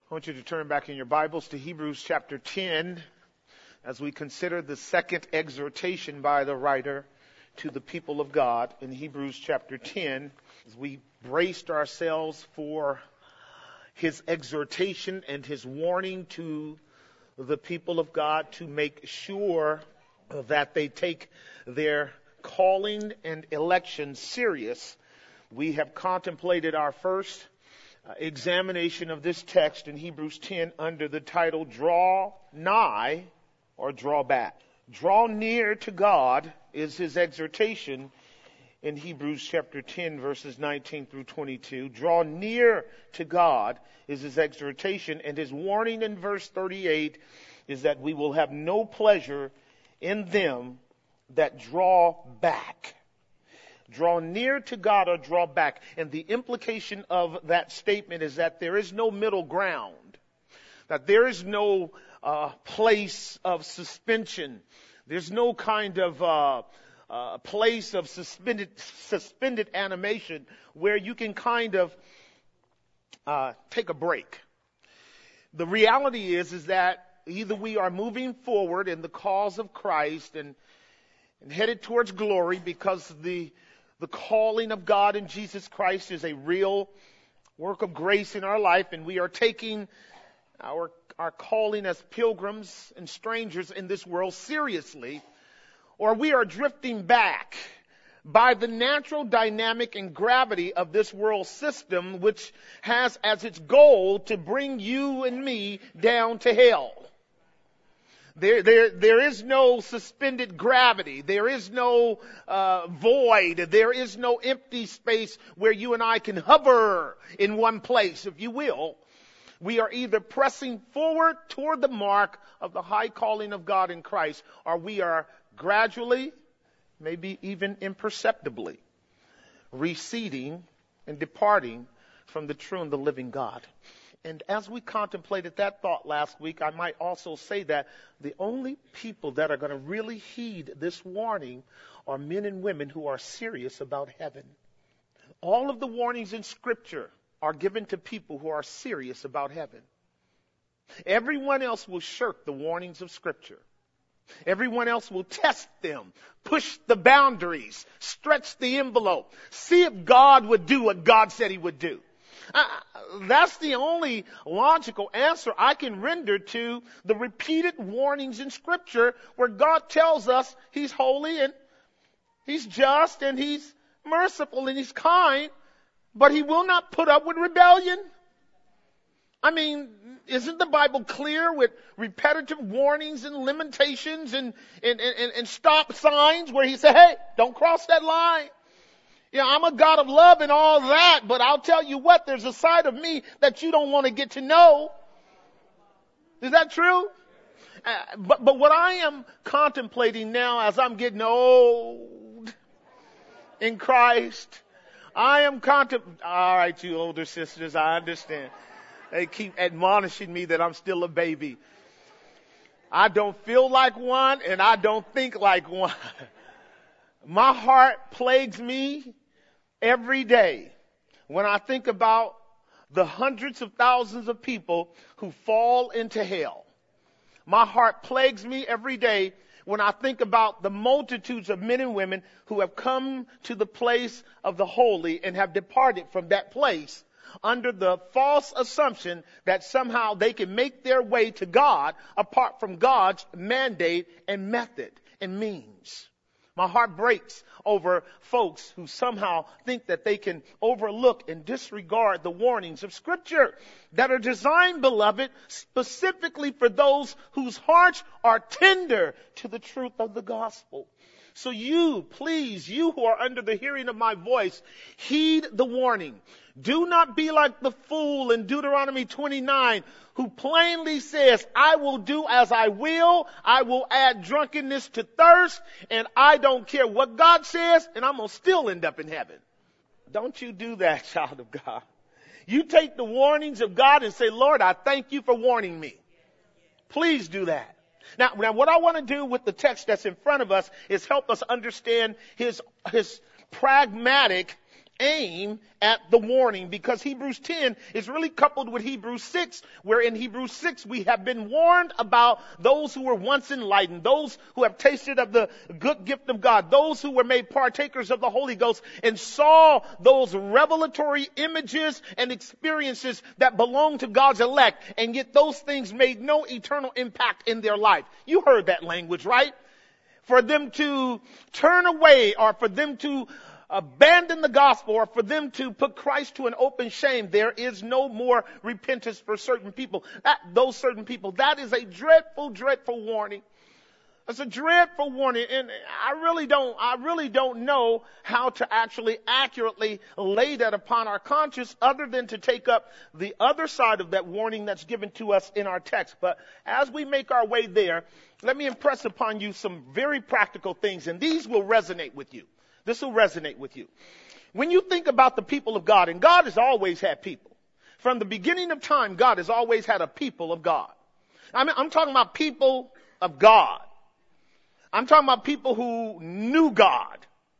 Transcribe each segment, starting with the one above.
I want you to turn back in your Bibles to Hebrews chapter 10 as we consider the second exhortation by the writer to the people of God in Hebrews chapter 10. As we braced ourselves for his exhortation and his warning to the people of God to make sure that they take their calling and election serious, we have contemplated our first examination of this text in Hebrews 10 under the title, Draw Nigh or Draw Back. Draw near to God is his exhortation in Hebrews chapter 10 verses 19 through 22. Draw near to God is his exhortation, and his warning in verse 38 is that we will have no pleasure in them that draw back. Draw near to God or draw back. And the implication of that statement is that there is no middle ground, that there is no place of suspension. There's no kind of place of suspended animation where you can kind of take a break. The reality is that either we are moving forward in the cause of Christ and headed towards glory because the calling of God in Jesus Christ is a real work of grace in our life, and we are taking our calling as pilgrims and strangers in this world seriously, or we are drifting back by the natural dynamic and gravity of this world system, which has as its goal to bring you and me down to hell. There is no suspended gravity. There is no void. There is no empty space where you and I can hover in one place, if you will. We are either pressing forward toward the mark of the high calling of God in Christ, or we are gradually, maybe even imperceptibly, receding and departing from the true and the living God. And as we contemplated that thought last week, I might also say that the only people that are going to really heed this warning are men and women who are serious about heaven. All of the warnings in Scripture are given to people who are serious about heaven. Everyone else will shirk the warnings of Scripture. Everyone else will test them, push the boundaries, stretch the envelope, see if God would do what God said he would do. That's the only logical answer I can render to the repeated warnings in Scripture where God tells us he's holy and he's just and he's merciful and he's kind, but he will not put up with rebellion. I mean, isn't the Bible clear with repetitive warnings and limitations and stop signs where he said, hey, don't cross that line? Yeah, I'm a God of love and all that, but I'll tell you what, there's a side of me that you don't want to get to know. Is that true? But what I am contemplating now as I'm getting old in Christ, I am all right, you older sisters, I understand. They keep admonishing me that I'm still a baby. I don't feel like one and I don't think like one. My heart plagues me every day when I think about the hundreds of thousands of people who fall into hell. My heart plagues me every day when I think about the multitudes of men and women who have come to the place of the holy and have departed from that place under the false assumption that somehow they can make their way to God apart from God's mandate and method and means. My heart breaks over folks who somehow think that they can overlook and disregard the warnings of Scripture that are designed, beloved, specifically for those whose hearts are tender to the truth of the gospel. So you, please, you who are under the hearing of my voice, heed the warning. Do not be like the fool in Deuteronomy 29 who plainly says, I will do as I will add drunkenness to thirst, and I don't care what God says, and I'm going to still end up in heaven. Don't you do that, child of God. You take the warnings of God and say, Lord, I thank you for warning me. Please do that. Now what I want to do with the text that's in front of us is help us understand his pragmatic aim at the warning, because Hebrews 10 is really coupled with Hebrews 6, where in Hebrews 6 we have been warned about those who were once enlightened, those who have tasted of the good gift of God, those who were made partakers of the Holy Ghost and saw those revelatory images and experiences that belong to God's elect, and yet those things made no eternal impact in their life. You heard that language, right? For them to turn away, or for them to abandon the gospel, or for them to put Christ to an open shame, there is no more repentance for certain people. Those certain people, that is a dreadful, dreadful warning. It's a dreadful warning, and I really don't know how to actually accurately lay that upon our conscience, other than to take up the other side of that warning that's given to us in our text. But as we make our way there, let me impress upon you some very practical things, and these will resonate with you. This will resonate with you. When you think about the people of God, and God has always had people. From the beginning of time, God has always had a people of God. I'm talking about people of God. I'm talking about people who knew God.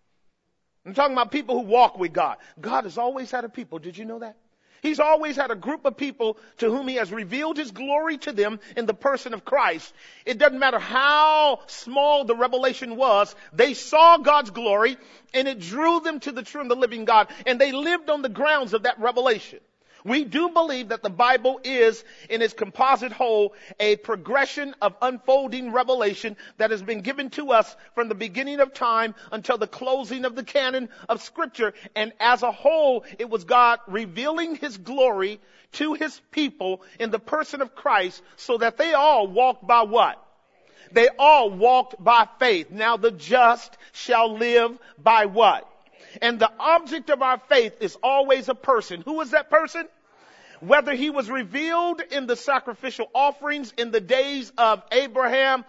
I'm talking about people who walk with God. God has always had a people. Did you know that? He's always had a group of people to whom he has revealed his glory to them in the person of Christ. It doesn't matter how small the revelation was. They saw God's glory, and it drew them to the true and the living God, and they lived on the grounds of that revelation. We do believe that the Bible is, in its composite whole, a progression of unfolding revelation that has been given to us from the beginning of time until the closing of the canon of Scripture. And as a whole, it was God revealing his glory to his people in the person of Christ, so that they all walked by what? They all walked by faith. Now the just shall live by what? And the object of our faith is always a person. Who is that person? Whether he was revealed in the sacrificial offerings in the days of Adam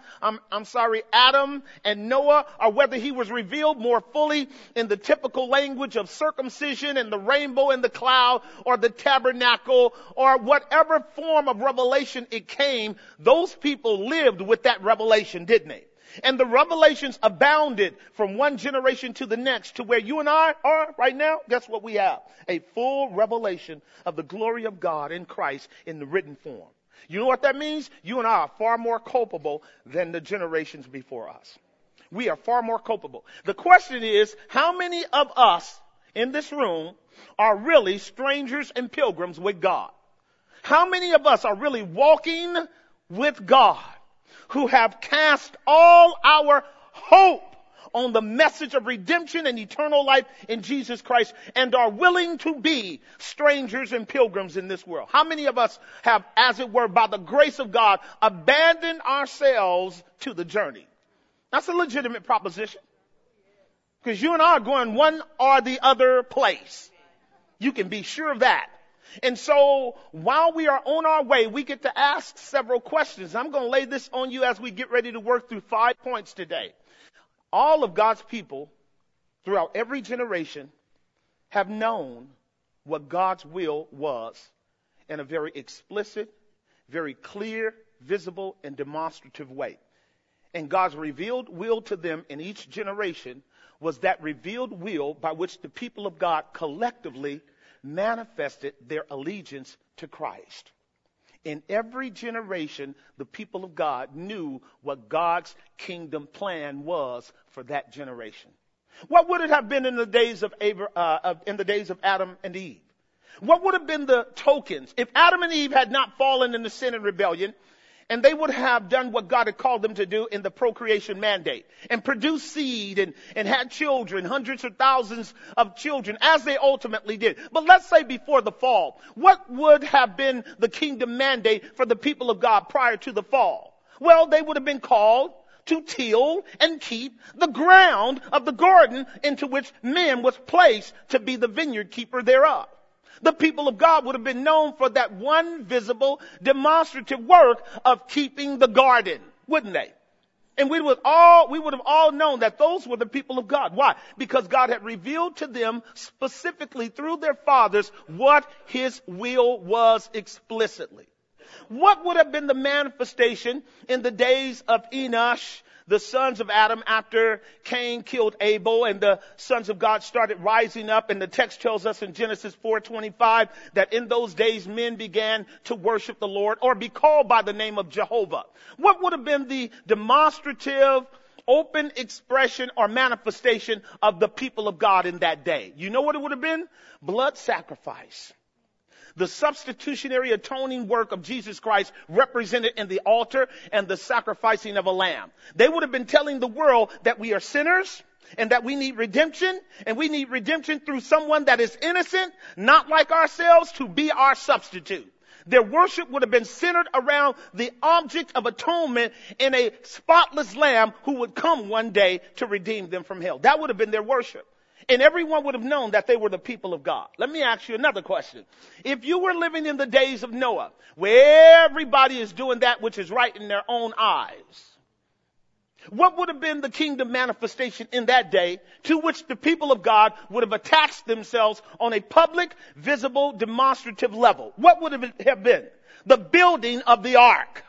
and Noah, or whether he was revealed more fully in the typical language of circumcision and the rainbow and the cloud, or the tabernacle, or whatever form of revelation it came, those people lived with that revelation, didn't they? And the revelations abounded from one generation to the next, to where you and I are right now. Guess what we have? A full revelation of the glory of God in Christ in the written form. You know what that means? You and I are far more culpable than the generations before us. We are far more culpable. The question is, how many of us in this room are really strangers and pilgrims with God? How many of us are really walking with God, who have cast all our hope on the message of redemption and eternal life in Jesus Christ, and are willing to be strangers and pilgrims in this world? How many of us have, as it were, by the grace of God, abandoned ourselves to the journey? That's a legitimate proposition, because you and I are going one or the other place. You can be sure of that. And so while we are on our way, we get to ask several questions. I'm going to lay this on you as we get ready to work through 5 points today. All of God's people throughout every generation have known what God's will was in a very explicit, very clear, visible, and demonstrative way. And God's revealed will to them in each generation was that revealed will by which the people of God collectively manifested their allegiance to Christ. In every generation, the people of God knew what God's kingdom plan was for that generation. What would it have been in the days of Adam and Eve? What would have been the tokens if Adam and Eve had not fallen into sin and rebellion, and they would have done what God had called them to do in the procreation mandate, and produced seed and had children, hundreds of thousands of children, as they ultimately did. But let's say before the fall, what would have been the kingdom mandate for the people of God prior to the fall? Well, they would have been called to till and keep the ground of the garden into which man was placed to be the vineyard keeper thereof. The people of God would have been known for that one visible, demonstrative work of keeping the garden, wouldn't they? And we would have all known that those were the people of God. Why? Because God had revealed to them specifically through their fathers what his will was explicitly. What would have been the manifestation in the days of Enosh, the sons of Adam after Cain killed Abel, and the sons of God started rising up. And the text tells us in Genesis 4:25 that in those days men began to worship the Lord or be called by the name of Jehovah. What would have been the demonstrative, open expression or manifestation of the people of God in that day? You know what it would have been? Blood sacrifice. The substitutionary atoning work of Jesus Christ represented in the altar and the sacrificing of a lamb. They would have been telling the world that we are sinners and that we need redemption, and we need redemption through someone that is innocent, not like ourselves, to be our substitute. Their worship would have been centered around the object of atonement in a spotless lamb who would come one day to redeem them from hell. That would have been their worship. And everyone would have known that they were the people of God. Let me ask you another question. If you were living in the days of Noah, where everybody is doing that which is right in their own eyes, what would have been the kingdom manifestation in that day to which the people of God would have attached themselves on a public, visible, demonstrative level? What would it have been? The building of the ark.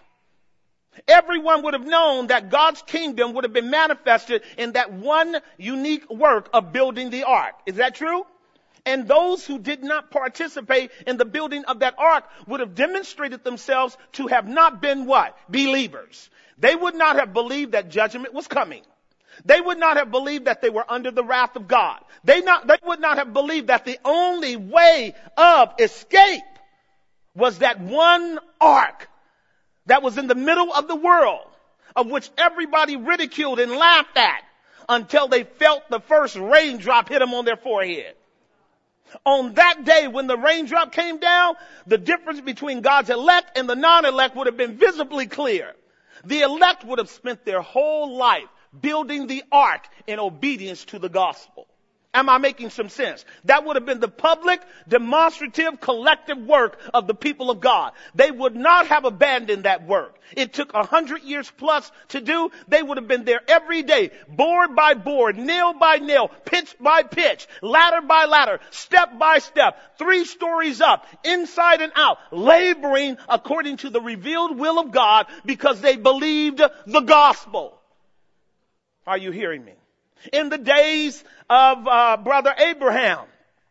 Everyone would have known that God's kingdom would have been manifested in that one unique work of building the ark. Is that true? And those who did not participate in the building of that ark would have demonstrated themselves to have not been what? Believers. They would not have believed that judgment was coming. They would not have believed that they were under the wrath of God. They would not have believed that the only way of escape was that one ark that was in the middle of the world, of which everybody ridiculed and laughed at until they felt the first raindrop hit them on their forehead. On that day when the raindrop came down, the difference between God's elect and the non-elect would have been visibly clear. The elect would have spent their whole life building the ark in obedience to the gospel. Am I making some sense? That would have been the public, demonstrative, collective work of the people of God. They would not have abandoned that work. It took 100 years plus to do. They would have been there every day, board by board, nail by nail, pitch by pitch, ladder by ladder, step by step, 3 stories up, inside and out, laboring according to the revealed will of God because they believed the gospel. Are you hearing me? In the days of Brother Abraham,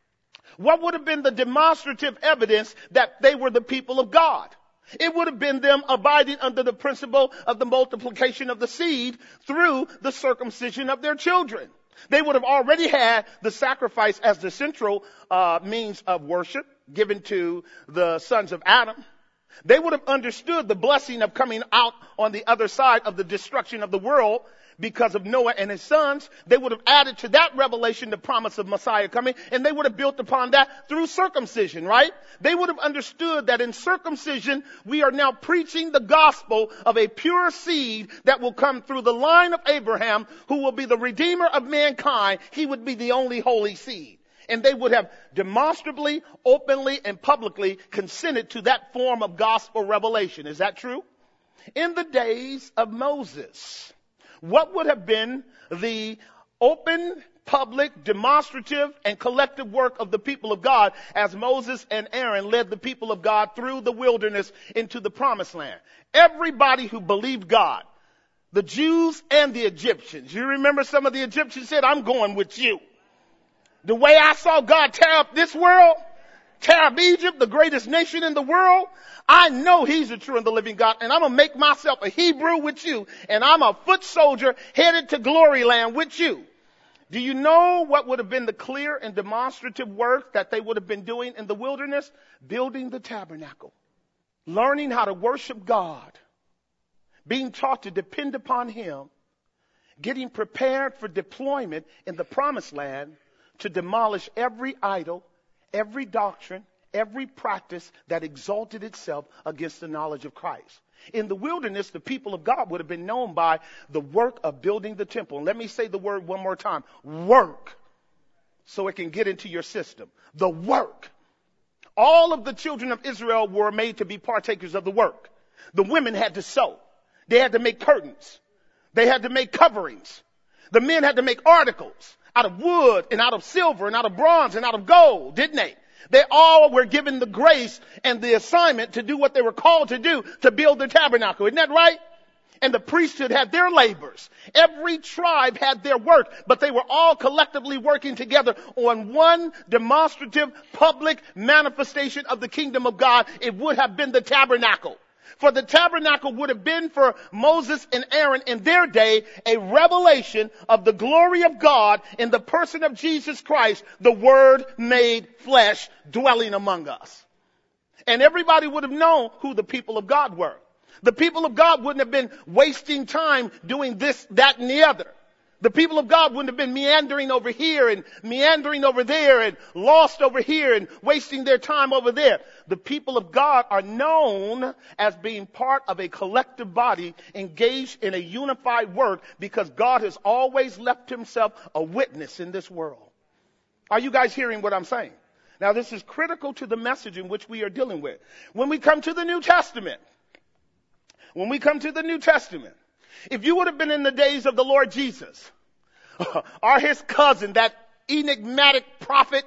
what would have been the demonstrative evidence that they were the people of God? It would have been them abiding under the principle of the multiplication of the seed through the circumcision of their children. They would have already had the sacrifice as the central means of worship given to the sons of Adam. They would have understood the blessing of coming out on the other side of the destruction of the world because of Noah and his sons. They would have added to that revelation the promise of Messiah coming, and they would have built upon that through circumcision, right? They would have understood that in circumcision, we are now preaching the gospel of a pure seed that will come through the line of Abraham, who will be the redeemer of mankind. He would be the only holy seed. And they would have demonstrably, openly, and publicly consented to that form of gospel revelation. Is that true? In the days of Moses, what would have been the open, public, demonstrative, and collective work of the people of God as Moses and Aaron led the people of God through the wilderness into the promised land? Everybody who believed God, the Jews and the Egyptians. You remember some of the Egyptians said, I'm going with you. The way I saw God tear up this world, tear up Egypt, the greatest nation in the world, I know he's the true and the living God, and I'm going to make myself a Hebrew with you, and I'm a foot soldier headed to glory land with you. Do you know what would have been the clear and demonstrative work that they would have been doing in the wilderness? Building the tabernacle, learning how to worship God, being taught to depend upon him, getting prepared for deployment in the promised land to demolish every idol, every doctrine, every practice that exalted itself against the knowledge of Christ. In the wilderness, the people of God would have been known by the work of building the temple. And let me say the word one more time. Work. So it can get into your system. The work. All of the children of Israel were made to be partakers of the work. The women had to sew. They had to make curtains. They had to make coverings. The men had to make articles out of wood and out of silver and out of bronze and out of gold, didn't they? They all were given the grace and the assignment to do what they were called to do, to build the tabernacle. Isn't that right? And the priesthood had their labors. Every tribe had their work, but they were all collectively working together on one demonstrative public manifestation of the kingdom of God. It would have been the tabernacle. For the tabernacle would have been for Moses and Aaron in their day a revelation of the glory of God in the person of Jesus Christ, the Word made flesh, dwelling among us. And everybody would have known who the people of God were. The people of God wouldn't have been wasting time doing this, that, and the other. The people of God wouldn't have been meandering over here and meandering over there and lost over here and wasting their time over there. The people of God are known as being part of a collective body engaged in a unified work because God has always left himself a witness in this world. Are you guys hearing what I'm saying? Now, this is critical to the message in which we are dealing with. When we come to the New Testament, if you would have been in the days of the Lord Jesus, or his cousin, that enigmatic prophet,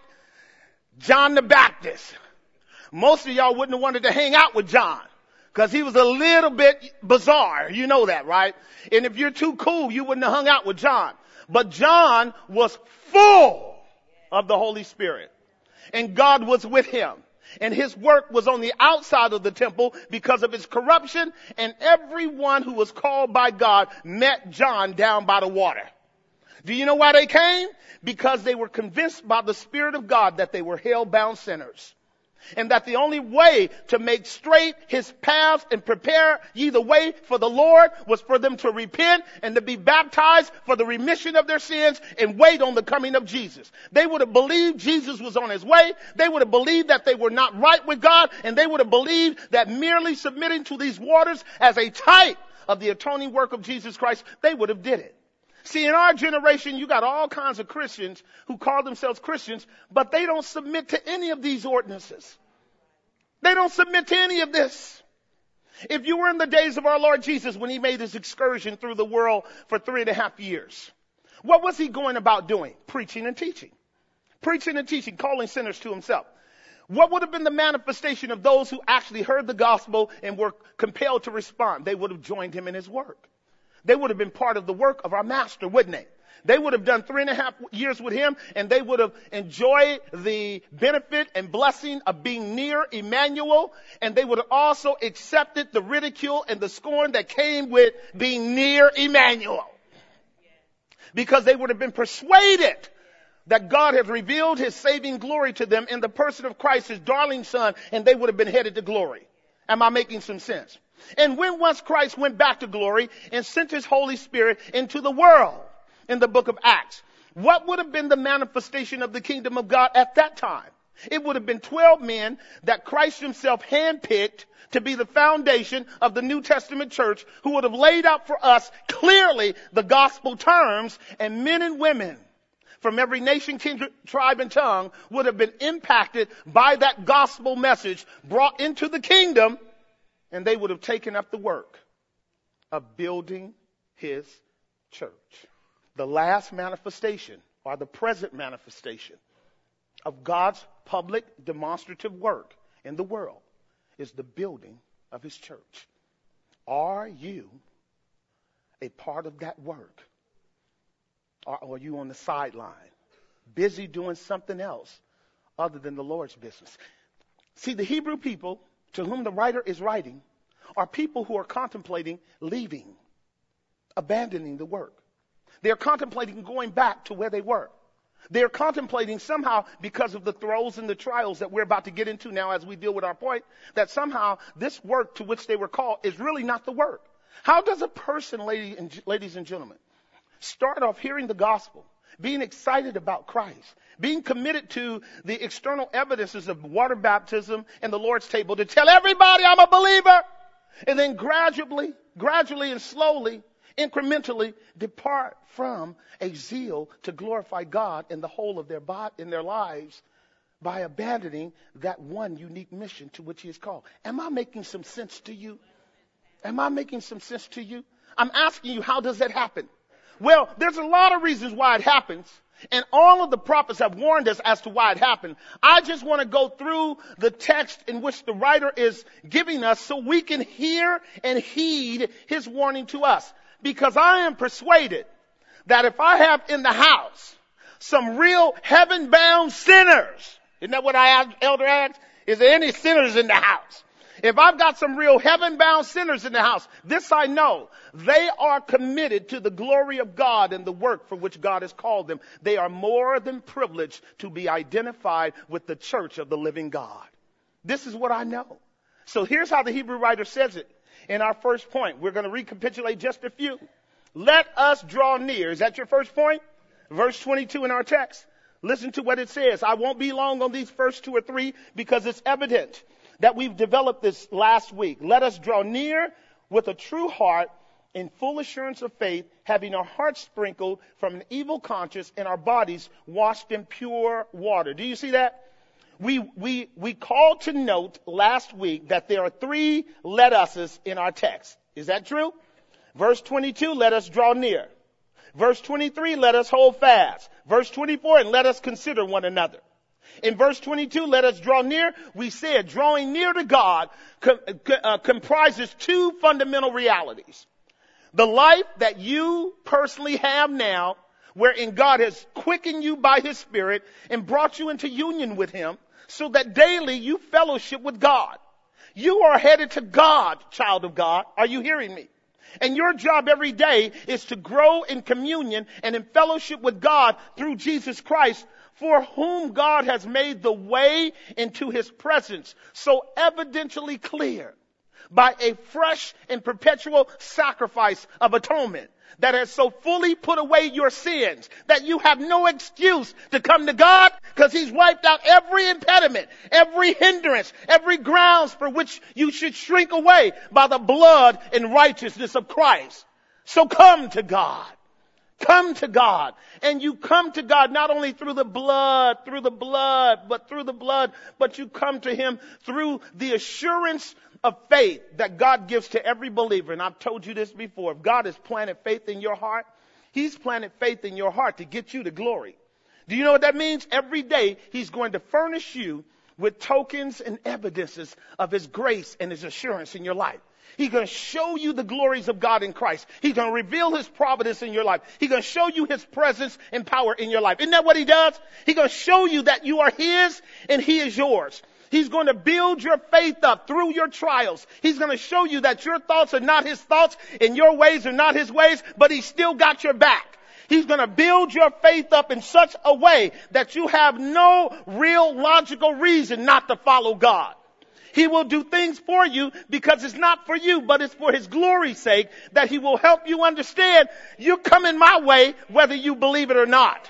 John the Baptist, most of y'all wouldn't have wanted to hang out with John because he was a little bit bizarre. You know that, right? And if you're too cool, you wouldn't have hung out with John. But John was full of the Holy Spirit, and God was with him. And his work was on the outside of the temple because of his corruption, and everyone who was called by God met John down by the water. Do you know why they came? Because they were convinced by the Spirit of God that they were hell-bound sinners. And that the only way to make straight his paths and prepare ye the way for the Lord was for them to repent and to be baptized for the remission of their sins and wait on the coming of Jesus. They would have believed Jesus was on his way. They would have believed that they were not right with God. And they would have believed that merely submitting to these waters as a type of the atoning work of Jesus Christ, they would have did it. See, in our generation, you got all kinds of Christians who call themselves Christians, but they don't submit to any of these ordinances. They don't submit to any of this. If you were in the days of our Lord Jesus when he made his excursion through the world for 3.5 years, what was he going about doing? Preaching and teaching. Preaching and teaching, calling sinners to himself. What would have been the manifestation of those who actually heard the gospel and were compelled to respond? They would have joined him in his work. They would have been part of the work of our master, wouldn't they? They would have done 3.5 years with him, and they would have enjoyed the benefit and blessing of being near Emmanuel, and they would have also accepted the ridicule and the scorn that came with being near Emmanuel. Because they would have been persuaded that God had revealed his saving glory to them in the person of Christ, his darling son, and they would have been headed to glory. Am I making some sense? And when once Christ went back to glory and sent his Holy Spirit into the world in the book of Acts, what would have been the manifestation of the kingdom of God at that time? It would have been 12 men that Christ himself handpicked to be the foundation of the New Testament church, who would have laid out for us clearly the gospel terms, and men and women from every nation, kindred, tribe, and tongue would have been impacted by that gospel message brought into the kingdom. And they would have taken up the work of building his church. The last manifestation, or the present manifestation, of God's public demonstrative work in the world is the building of his church. Are you a part of that work? Or are you on the sideline, busy doing something else other than the Lord's business? See, the Hebrew people to whom the writer is writing are people who are contemplating leaving, abandoning the work. They're contemplating going back to where they were. They're contemplating somehow, because of the throes and the trials that we're about to get into now as we deal with our point, that somehow this work to which they were called is really not the work. How does a person, ladies and gentlemen, start off hearing the gospel, being excited about Christ, being committed to the external evidences of water baptism and the Lord's table to tell everybody I'm a believer, and then gradually and slowly, incrementally depart from a zeal to glorify God in the whole of in their lives by abandoning that one unique mission to which he is called? Am I making some sense to you? Am I making some sense to you? I'm asking you, how does that happen? Well, there's a lot of reasons why it happens. And all of the prophets have warned us as to why it happened. I just want to go through the text in which the writer is giving us so we can hear and heed his warning to us. Because I am persuaded that if I have in the house some real heaven-bound sinners, isn't that what Elder asked? Is there any sinners in the house? If I've got some real heaven-bound sinners in the house, this I know. They are committed to the glory of God and the work for which God has called them. They are more than privileged to be identified with the church of the living God. This is what I know. So here's how the Hebrew writer says it in our first point. We're going to recapitulate just a few. Let us draw near. Is that your first point? Verse 22 in our text. Listen to what it says. I won't be long on these first two or three because it's evident that we've developed this last week. Let us draw near with a true heart in full assurance of faith, having our hearts sprinkled from an evil conscience and our bodies washed in pure water. Do you see that? We called to note last week that there are three let us's in our text. Is that true? Verse 22, let us draw near. Verse 23, let us hold fast. Verse 24, and let us consider one another. In verse 22, let us draw near. We said drawing near to God comprises two fundamental realities. The life that you personally have now, wherein God has quickened you by his Spirit and brought you into union with him so that daily you fellowship with God. You are headed to God, child of God. Are you hearing me? And your job every day is to grow in communion and in fellowship with God through Jesus Christ, for whom God has made the way into his presence so evidently clear by a fresh and perpetual sacrifice of atonement that has so fully put away your sins that you have no excuse to come to God because he's wiped out every impediment, every hindrance, every grounds for which you should shrink away by the blood and righteousness of Christ. So come to God. Come to God. And you come to God not only through the blood, but you come to him through the assurance of faith that God gives to every believer. And I've told you this before. If God has planted faith in your heart, he's planted faith in your heart to get you to glory. Do you know what that means? Every day he's going to furnish you with tokens and evidences of his grace and his assurance in your life. He's going to show you the glories of God in Christ. He's going to reveal his providence in your life. He's going to show you his presence and power in your life. Isn't that what he does? He's going to show you that you are his and he is yours. He's going to build your faith up through your trials. He's going to show you that your thoughts are not his thoughts and your ways are not his ways, but he's still got your back. He's going to build your faith up in such a way that you have no real logical reason not to follow God. He will do things for you because it's not for you, but it's for his glory's sake that he will help you understand you're coming my way whether you believe it or not.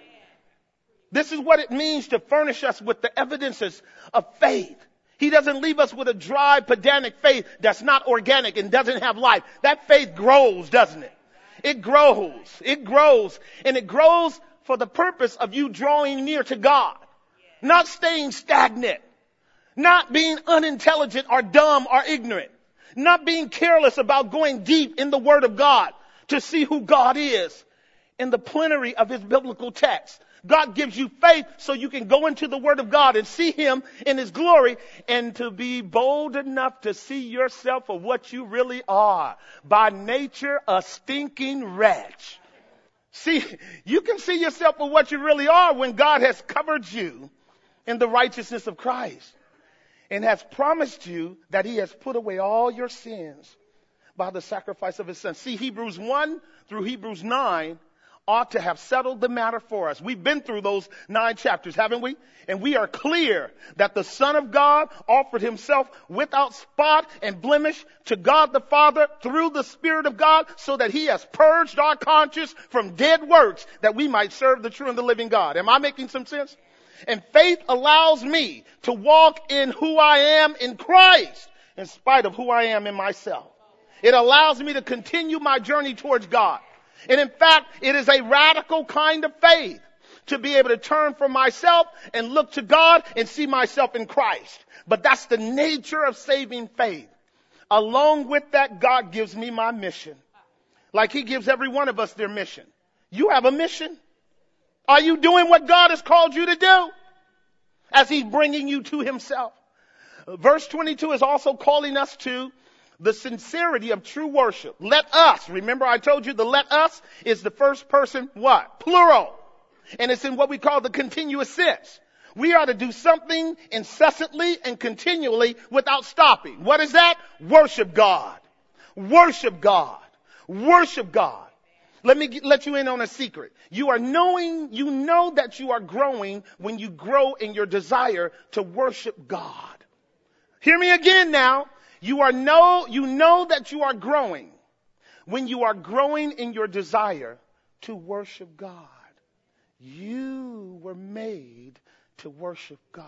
This is what it means to furnish us with the evidences of faith. He doesn't leave us with a dry, pedantic faith that's not organic and doesn't have life. That faith grows, doesn't it? It grows. It grows. And it grows for the purpose of you drawing near to God. Not staying stagnant. Not being unintelligent or dumb or ignorant. Not being careless about going deep in the Word of God to see who God is in the plenary of his biblical text. God gives you faith so you can go into the Word of God and see him in his glory and to be bold enough to see yourself for what you really are. By nature, a stinking wretch. See, you can see yourself for what you really are when God has covered you in the righteousness of Christ and has promised you that he has put away all your sins by the sacrifice of his son. See, Hebrews 1 through Hebrews 9 ought to have settled the matter for us. We've been through those 9 chapters, haven't we? And we are clear that the Son of God offered himself without spot and blemish to God the Father through the Spirit of God so that he has purged our conscience from dead works that we might serve the true and the living God. Am I making some sense? And faith allows me to walk in who I am in Christ in spite of who I am in myself. It allows me to continue my journey towards God. And in fact, it is a radical kind of faith to be able to turn from myself and look to God and see myself in Christ. But that's the nature of saving faith. Along with that, God gives me my mission. Like he gives every one of us their mission. You have a mission. Are you doing what God has called you to do as he's bringing you to himself? Verse 22 is also calling us to the sincerity of true worship. Let us, remember I told you the let us is the first person what? Plural. And it's in what we call the continuous sense. We are to do something incessantly and continually without stopping. What is that? Worship God. Worship God. Worship God. Let me let you in on a secret. You know that you are growing when you grow in your desire to worship God. Hear me again now. You know that you are growing when you are growing in your desire to worship God. You were made to worship God.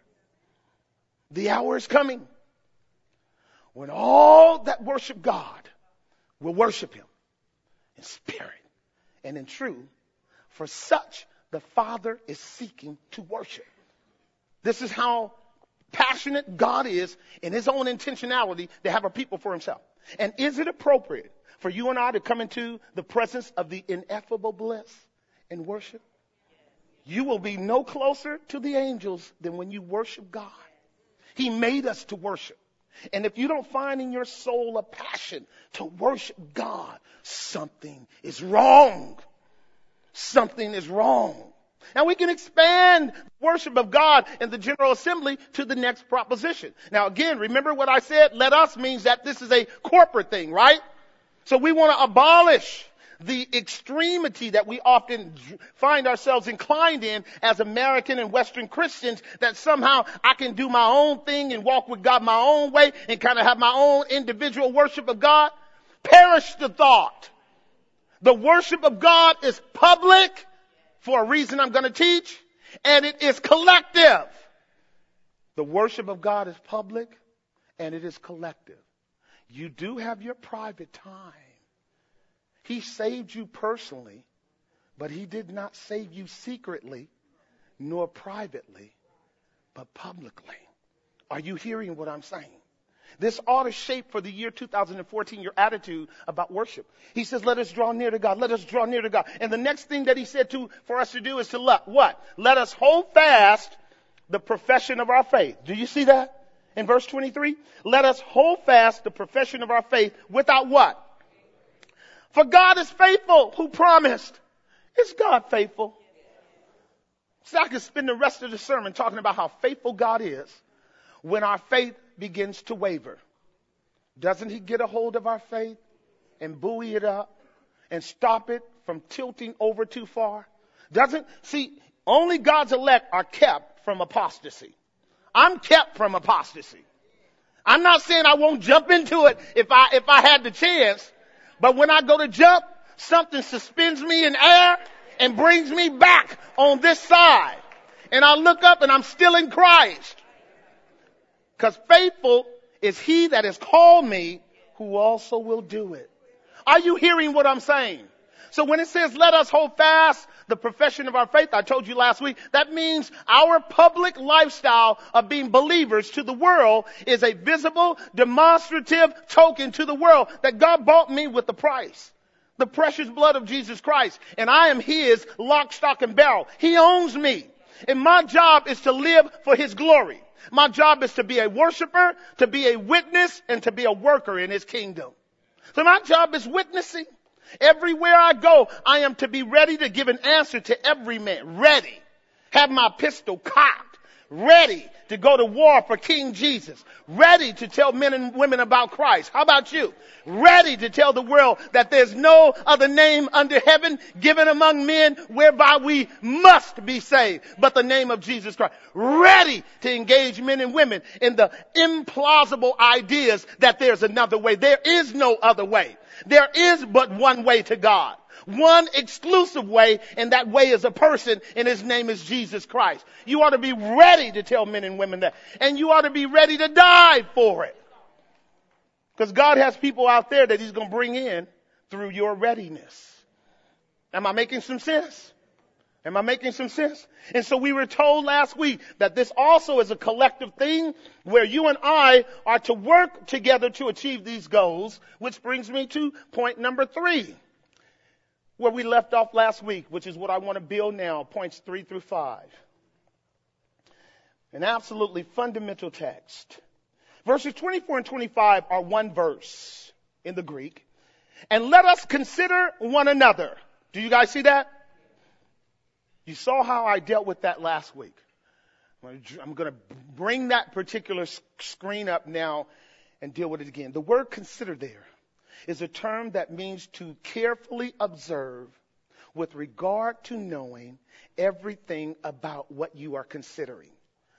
The hour is coming when all that worship God will worship him in spirit and in truth. For such the Father is seeking to worship. This is how passionate God is in his own intentionality to have a people for himself. And is it appropriate for you and I to come into the presence of the ineffable bliss and worship? You will be no closer to the angels than when you worship God. He made us to worship. And if you don't find in your soul a passion to worship God, something is wrong. Something is wrong. Now we can expand worship of God in the General Assembly to the next proposition. Now again, remember what I said? Let us means that this is a corporate thing, right? So we want to abolish the extremity that we often find ourselves inclined in as American and Western Christians, that somehow I can do my own thing and walk with God my own way and kind of have my own individual worship of God. Perish the thought. The worship of God is public for a reason I'm going to teach, and it is collective. The worship of God is public and it is collective. You do have your private time. He saved you personally, but he did not save you secretly, nor privately, but publicly. Are you hearing what I'm saying? This ought to shape for the year 2014 your attitude about worship. He says, let us draw near to God. Let us draw near to God. And the next thing that he said for us to do is to what? Let us hold fast the profession of our faith. Do you see that in verse 23? Let us hold fast the profession of our faith without what? For God is faithful, who promised. Is God faithful? So I could spend the rest of the sermon talking about how faithful God is when our faith begins to waver. Doesn't he get a hold of our faith and buoy it up and stop it from tilting over too far? Only God's elect are kept from apostasy. I'm kept from apostasy. I'm not saying I won't jump into it if I had the chance. But when I go to jump, something suspends me in air and brings me back on this side. And I look up and I'm still in Christ. Because faithful is he that has called me, who also will do it. Are you hearing what I'm saying? So when it says, let us hold fast the profession of our faith, I told you last week, that means our public lifestyle of being believers to the world is a visible, demonstrative token to the world that God bought me with the price. The precious blood of Jesus Christ. And I am his lock, stock, and barrel. He owns me. And my job is to live for his glory. My job is to be a worshiper, to be a witness, and to be a worker in his kingdom. So my job is witnessing. Everywhere I go, I am to be ready to give an answer to every man. Ready. Have my pistol cocked. Ready to go to war for King Jesus. Ready to tell men and women about Christ. How about you? Ready to tell the world that there's no other name under heaven given among men whereby we must be saved but the name of Jesus Christ. Ready to engage men and women in the implausible ideas that there's another way. There is no other way. There is but one way to God. One exclusive way, and that way is a person, and his name is Jesus Christ. You ought to be ready to tell men and women that. And you ought to be ready to die for it. Because God has people out there that he's going to bring in through your readiness. Am I making some sense? Am I making some sense? And so we were told last week that this also is a collective thing where you and I are to work together to achieve these goals, which brings me to point number 3. where we left off last week, which is what I want to build now, points 3 through 5. An absolutely fundamental text. Verses 24 and 25 are one verse in the Greek. And let us consider one another. Do you guys see that? You saw how I dealt with that last week. I'm going to bring that particular screen up now and deal with it again. The word consider there is a term that means to carefully observe with regard to knowing everything about what you are considering.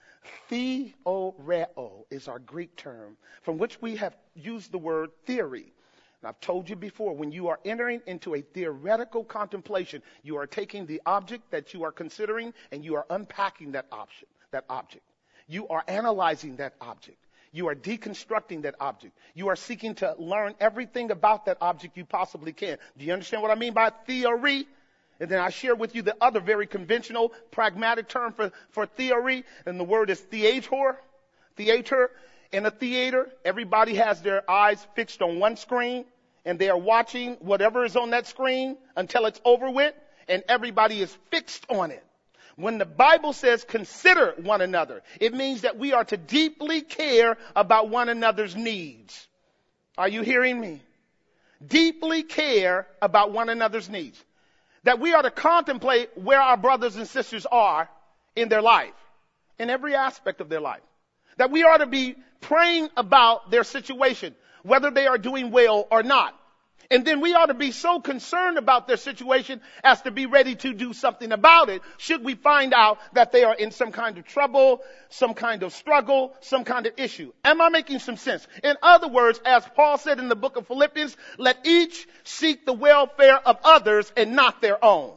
Theoreo is our Greek term from which we have used the word theory. And I've told you before, when you are entering into a theoretical contemplation, you are taking the object that you are considering and you are unpacking that object. You are analyzing that object. You are deconstructing that object. You are seeking to learn everything about that object you possibly can. Do you understand what I mean by theory? And then I share with you the other very conventional, pragmatic term for theory, and the word is theater. Theater. In a theater, everybody has their eyes fixed on one screen, and they are watching whatever is on that screen until it's over with, and everybody is fixed on it. When the Bible says consider one another, it means that we are to deeply care about one another's needs. Are you hearing me? Deeply care about one another's needs. That we are to contemplate where our brothers and sisters are in their life, in every aspect of their life. That we are to be praying about their situation, whether they are doing well or not. And then we ought to be so concerned about their situation as to be ready to do something about it should we find out that they are in some kind of trouble, some kind of struggle, some kind of issue. Am I making some sense? In other words, as Paul said in the book of Philippians, let each seek the welfare of others and not their own.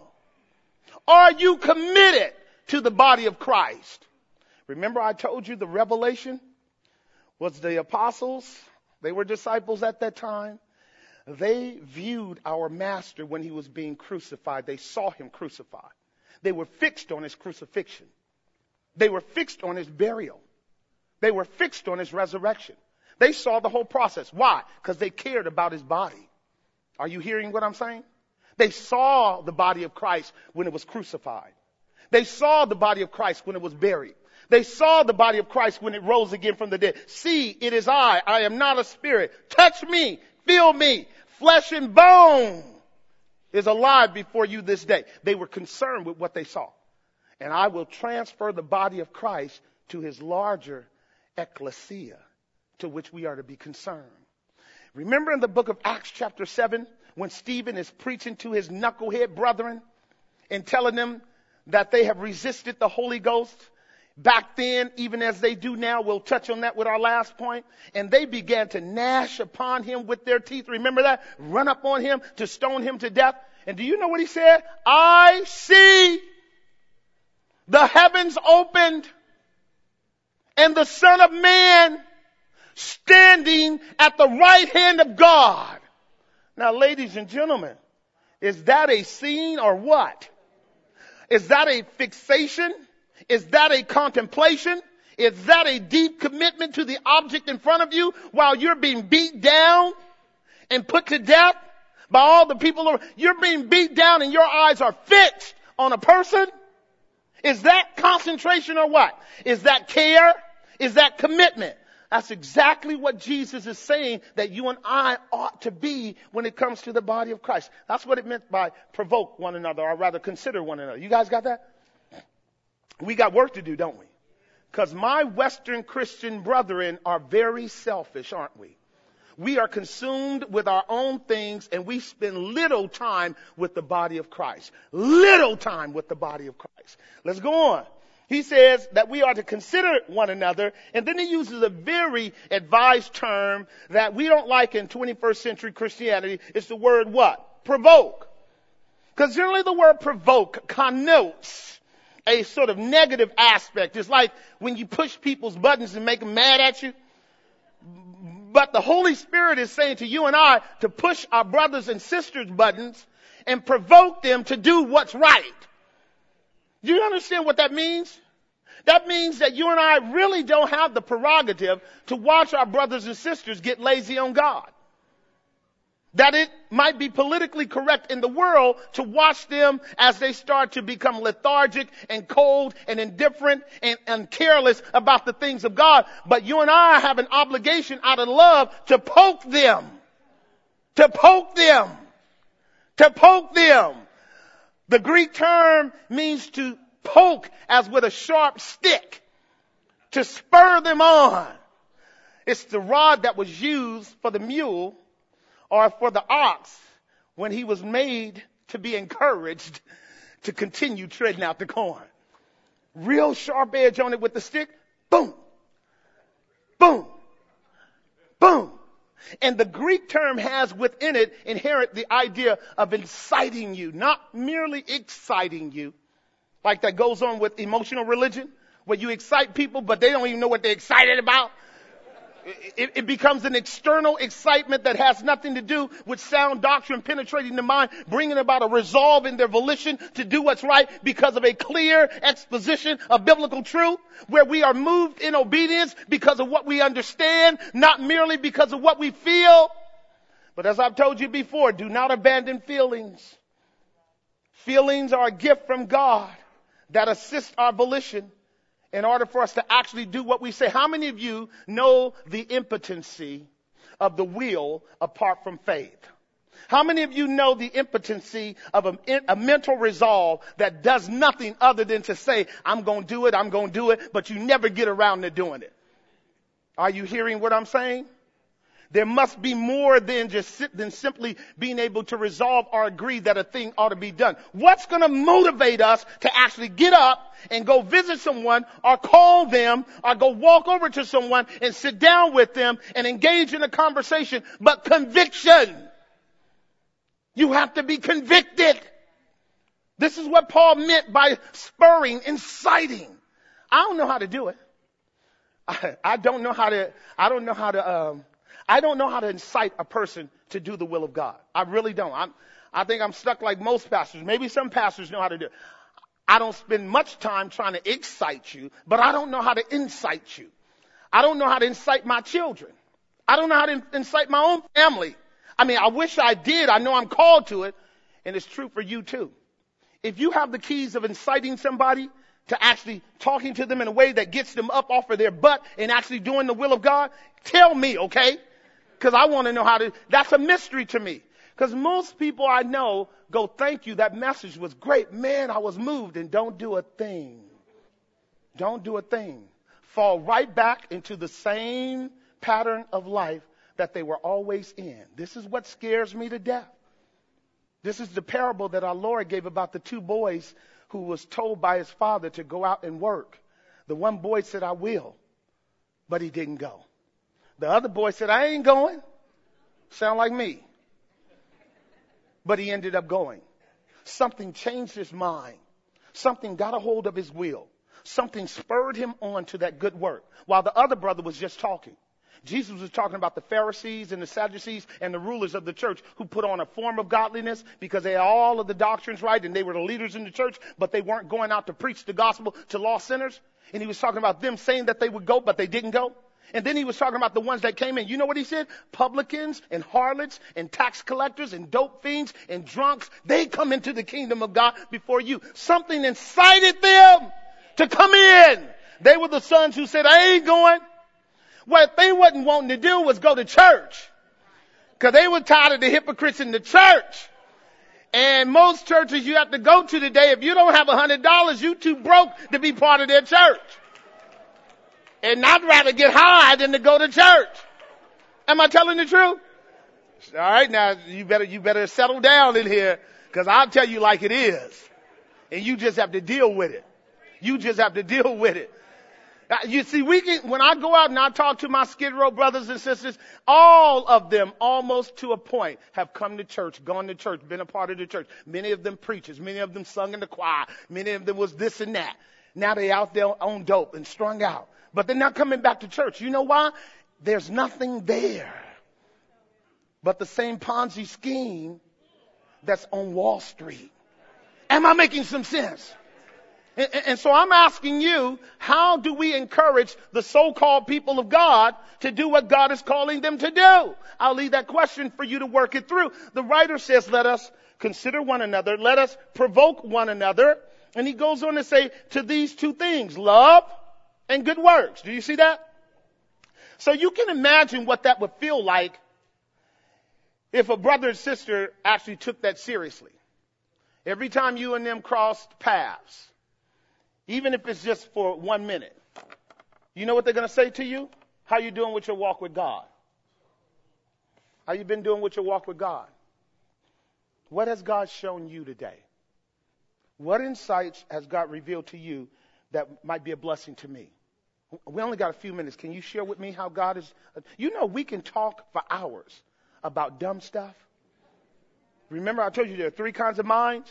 Are you committed to the body of Christ? Remember I told you the revelation was the apostles. They were disciples at that time. They viewed our master when he was being crucified. They saw him crucified. They were fixed on his crucifixion. They were fixed on his burial. They were fixed on his resurrection. They saw the whole process. Why? Because they cared about his body. Are you hearing what I'm saying? They saw the body of Christ when it was crucified. They saw the body of Christ when it was buried. They saw the body of Christ when it rose again from the dead. See, it is I am not a spirit. Touch me, feel me. Flesh and bone is alive before you this day. They were concerned with what they saw. And I will transfer the body of Christ to his larger ecclesia, to which we are to be concerned. Remember in the book of Acts chapter 7, when Stephen is preaching to his knucklehead brethren and telling them that they have resisted the Holy Ghost? Back then, even as they do now, we'll touch on that with our last point. And they began to gnash upon him with their teeth. Remember that? Run up on him to stone him to death. And do you know what he said? I see the heavens opened and the Son of Man standing at the right hand of God. Now, ladies and gentlemen, is that a scene or what? Is that a fixation? Is that a contemplation? Is that a deep commitment to the object in front of you while you're being beat down and put to death by all the people? You're being beat down and your eyes are fixed on a person? Is that concentration or what? Is that care? Is that commitment? That's exactly what Jesus is saying that you and I ought to be when it comes to the body of Christ. That's what it meant by provoke one another, or rather consider one another. You guys got that? We got work to do, don't we? Because my Western Christian brethren are very selfish, aren't we? We are consumed with our own things and we spend little time with the body of Christ. Little time with the body of Christ. Let's go on. He says that we are to consider one another, and then he uses a very advised term that we don't like in 21st century Christianity. It's the word what? Provoke. Because generally the word provoke connotes a sort of negative aspect. It's like when you push people's buttons and make them mad at you. But the Holy Spirit is saying to you and I to push our brothers and sisters' buttons and provoke them to do what's right. Do you understand what that means? That means that you and I really don't have the prerogative to watch our brothers and sisters get lazy on God. That it might be politically correct in the world to watch them as they start to become lethargic and cold and indifferent and careless about the things of God. But you and I have an obligation out of love to poke them. To poke them. To poke them. The Greek term means to poke as with a sharp stick. To spur them on. It's the rod that was used for the mule or for the ox when he was made to be encouraged to continue treading out the corn. Real sharp edge on it with the stick. Boom. Boom. Boom. And the Greek term has within it inherent the idea of inciting you, not merely exciting you, like that goes on with emotional religion, where you excite people, but they don't even know what they're excited about. It becomes an external excitement that has nothing to do with sound doctrine penetrating the mind, bringing about a resolve in their volition to do what's right because of a clear exposition of biblical truth, where we are moved in obedience because of what we understand, not merely because of what we feel. But as I've told you before, do not abandon feelings. Feelings are a gift from God that assist our volition in order for us to actually do what we say. How many of you know the impotency of the will apart from faith? How many of you know the impotency of a mental resolve that does nothing other than to say, I'm going to do it, but you never get around to doing it? Are you hearing what I'm saying? There must be more than simply being able to resolve or agree that a thing ought to be done. What's going to motivate us to actually get up and go visit someone or call them or go walk over to someone and sit down with them and engage in a conversation? But conviction. You have to be convicted. This is what Paul meant by spurring, inciting. I don't know how to do it. I don't know how to incite a person to do the will of God. I really don't. I think I'm stuck like most pastors. Maybe some pastors know how to do it. I don't spend much time trying to excite you, but I don't know how to incite you. I don't know how to incite my children. I don't know how to incite my own family. I mean, I wish I did. I know I'm called to it, and it's true for you too. If you have the keys of inciting somebody to actually talking to them in a way that gets them up off of their butt and actually doing the will of God, tell me, okay? Because I want to know how to. That's a mystery to me. Because most people I know go, thank you, that message was great. Man, I was moved. And don't do a thing. Don't do a thing. Fall right back into the same pattern of life that they were always in. This is what scares me to death. This is the parable that our Lord gave about the two boys who was told by his father to go out and work. The one boy said, I will, but he didn't go. The other boy said, I ain't going. Sound like me. But he ended up going. Something changed his mind. Something got a hold of his will. Something spurred him on to that good work, while the other brother was just talking. Jesus was talking about the Pharisees and the Sadducees and the rulers of the church who put on a form of godliness because they had all of the doctrines right and they were the leaders in the church, but they weren't going out to preach the gospel to lost sinners. And he was talking about them saying that they would go, but they didn't go. And then he was talking about the ones that came in. You know what he said? Publicans and harlots and tax collectors and dope fiends and drunks. They come into the kingdom of God before you. Something incited them to come in. They were the sons who said, I ain't going. What they wasn't wanting to do was go to church. Because they were tired of the hypocrites in the church. And most churches you have to go to today, if you don't have $100, you too broke to be part of their church. And I'd rather get high than to go to church. Am I telling the truth? All right, now you better settle down in here, because I'll tell you like it is. And you just have to deal with it. You just have to deal with it. You see, when I go out and I talk to my Skid Row brothers and sisters, all of them, almost to a point, have come to church, gone to church, been a part of the church. Many of them preachers, many of them sung in the choir, many of them was this and that. Now they out there on dope and strung out. But they're not coming back to church. You know why? There's nothing there but the same Ponzi scheme that's on Wall Street. Am I making some sense? And so I'm asking you, how do we encourage the so-called people of God to do what God is calling them to do? I'll leave that question for you to work it through. The writer says, let us consider one another. Let us provoke one another. And he goes on to say, to these two things, love and good works. Do you see that? So you can imagine what that would feel like if a brother and sister actually took that seriously. Every time you and them crossed paths, even if it's just for 1 minute, you know what they're going to say to you? How you doing with your walk with God? How you been doing with your walk with God? What has God shown you today? What insights has God revealed to you that might be a blessing to me? We only got a few minutes. Can you share with me how God is? You know, we can talk for hours about dumb stuff. Remember I told you there are 3 kinds of minds?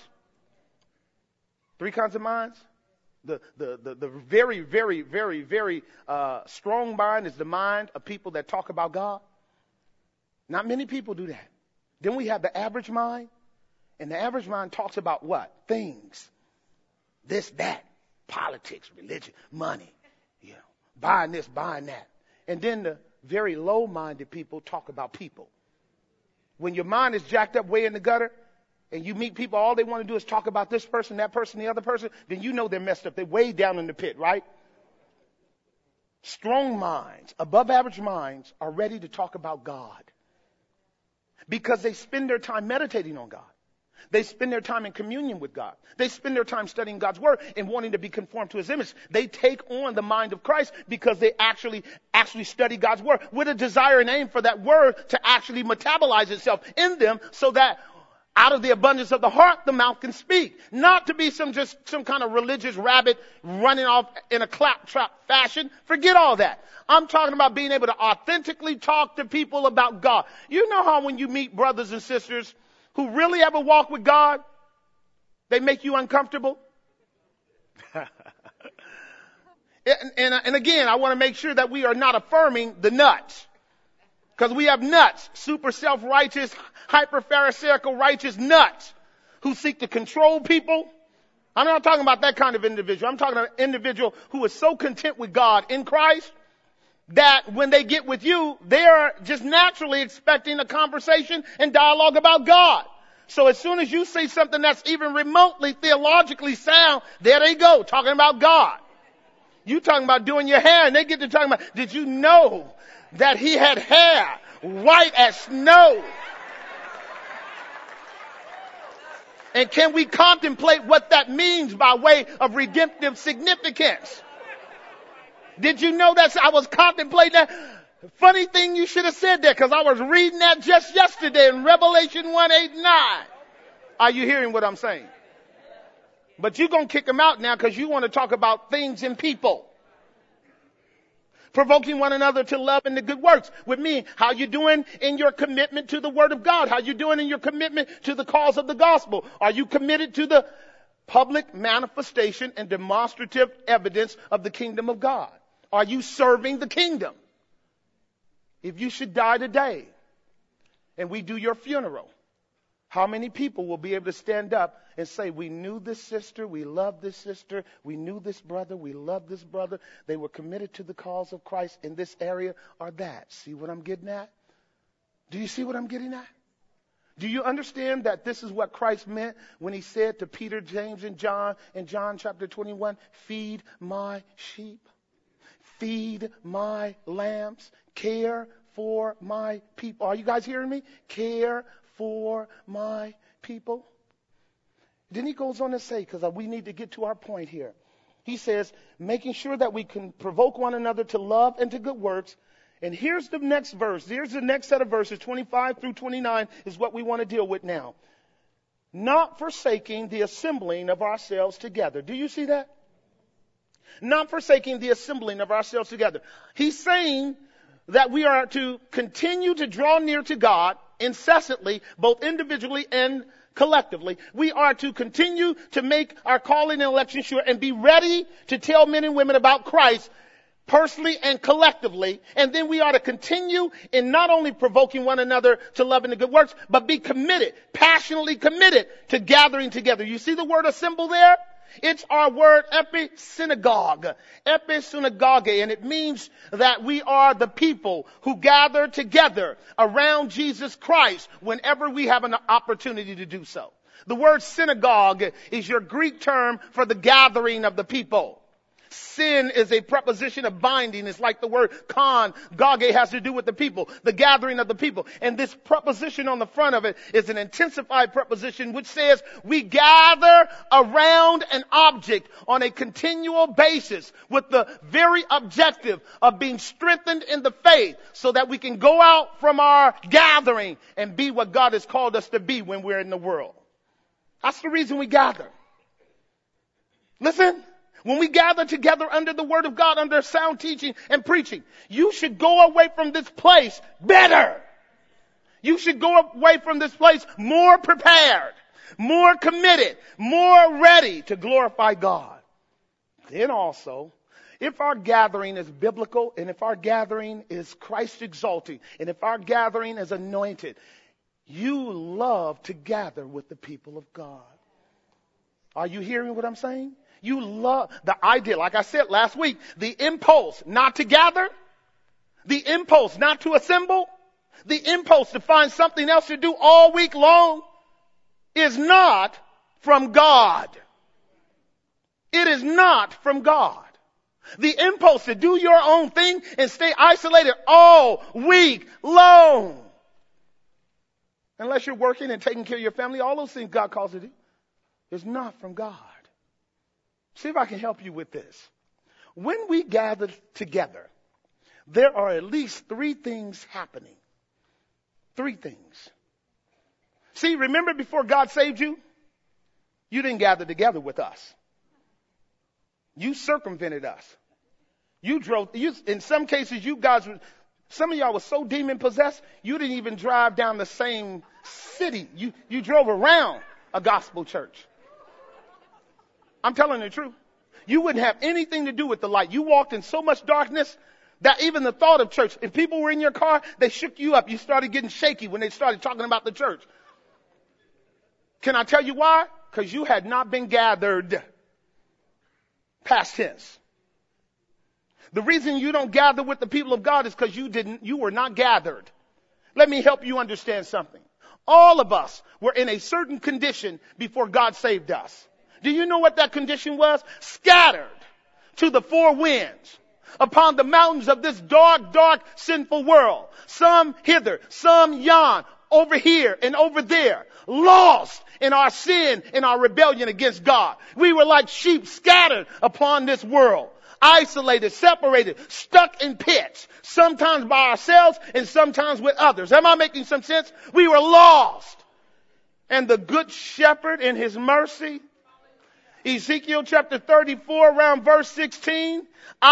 3 kinds of minds? The very, very, very, very strong mind is the mind of people that talk about God. Not many people do that. Then we have the average mind. And the average mind talks about what? Things. This, that. Politics, religion, money. You know, buying this, buying that. And then the very low-minded people talk about people. When your mind is jacked up way in the gutter, and you meet people, all they want to do is talk about this person, that person, the other person, then you know they're messed up. They're way down in the pit, right? Strong minds, above average minds, are ready to talk about God because they spend their time meditating on God. They spend their time in communion with God. They spend their time studying God's word and wanting to be conformed to his image. They take on the mind of Christ because they actually study God's word with a desire and aim for that word to actually metabolize itself in them so that out of the abundance of the heart, the mouth can speak. Not to be some kind of religious rabbit running off in a claptrap fashion. Forget all that. I'm talking about being able to authentically talk to people about God. You know how when you meet brothers and sisters who really have a walk with God, they make you uncomfortable? and again, I want to make sure that we are not affirming the nuts. Because we have nuts, super self-righteous, hyper-pharisaical righteous nuts who seek to control people. I'm not talking about that kind of individual. I'm talking about an individual who is so content with God in Christ that when they get with you, they are just naturally expecting a conversation and dialogue about God. So as soon as you say something that's even remotely theologically sound, there they go, talking about God. You talking about doing your hair, and they get to talking about, did you know that he had hair white as snow? And can we contemplate what that means by way of redemptive significance? Did you know that? I was contemplating that. Funny thing you should have said that, because I was reading that just yesterday in Revelation 1:8-9. Are you hearing what I'm saying? But you're going to kick them out now because you want to talk about things and people. Provoking one another to love and the good works. With me, how you doing in your commitment to the word of God? How you doing in your commitment to the cause of the gospel? Are you committed to the public manifestation and demonstrative evidence of the kingdom of God? Are you serving the kingdom? If you should die today and we do your funeral, how many people will be able to stand up and say, we knew this sister, we loved this sister, we knew this brother, we loved this brother, they were committed to the cause of Christ in this area or that? See what I'm getting at? Do you see what I'm getting at? Do you understand that this is what Christ meant when he said to Peter, James, and John in John chapter 21, feed my sheep, feed my lambs, care for my people. Are you guys hearing me? Care for my people. Then he goes on to say, because we need to get to our point here. He says, making sure that we can provoke one another to love and to good works. And here's the next verse. Here's the next set of verses, 25 through 29 is what we want to deal with now. Not forsaking the assembling of ourselves together. Do you see that? Not forsaking the assembling of ourselves together. He's saying that we are to continue to draw near to God incessantly, both individually and collectively. We are to continue to make our calling and election sure and be ready to tell men and women about Christ personally and collectively. And then we are to continue in not only provoking one another to love and the good works, but be committed, passionately committed to gathering together. You see the word assemble there? It's our word episynagogue, episynagogue, and it means that we are the people who gather together around Jesus Christ whenever we have an opportunity to do so. The word synagogue is your Greek term for the gathering of the people. Sin is a preposition of binding. It's like the word gage has to do with the people, the gathering of the people. And this preposition on the front of it is an intensified preposition which says we gather around an object on a continual basis with the very objective of being strengthened in the faith so that we can go out from our gathering and be what God has called us to be when we're in the world. That's the reason we gather. Listen. When we gather together under the word of God, under sound teaching and preaching, you should go away from this place better. You should go away from this place more prepared, more committed, more ready to glorify God. Then also, if our gathering is biblical and if our gathering is Christ exalting and if our gathering is anointed, you love to gather with the people of God. Are you hearing what I'm saying? You love the idea, like I said last week, the impulse not to gather, the impulse not to assemble, the impulse to find something else to do all week long is not from God. It is not from God. The impulse to do your own thing and stay isolated all week long. Unless you're working and taking care of your family, all those things God calls you to do is not from God. See if I can help you with this. When we gather together, there are at least three things happening. Three things. See, remember before God saved you? You didn't gather together with us. You circumvented us. In some cases, some of y'all were so demon possessed, you didn't even drive down the same city. You drove around a gospel church. I'm telling the truth. You wouldn't have anything to do with the light. You walked in so much darkness that even the thought of church, if people were in your car, they shook you up. You started getting shaky when they started talking about the church. Can I tell you why? Because you had not been gathered. Past tense. The reason you don't gather with the people of God is because you were not gathered. Let me help you understand something. All of us were in a certain condition before God saved us. Do you know what that condition was? Scattered to the four winds upon the mountains of this dark, dark, sinful world. Some hither, some yon, over here and over there. Lost in our sin and our rebellion against God. We were like sheep scattered upon this world. Isolated, separated, stuck in pits. Sometimes by ourselves and sometimes with others. Am I making some sense? We were lost. And the good shepherd in his mercy, Ezekiel chapter 34 around verse 16,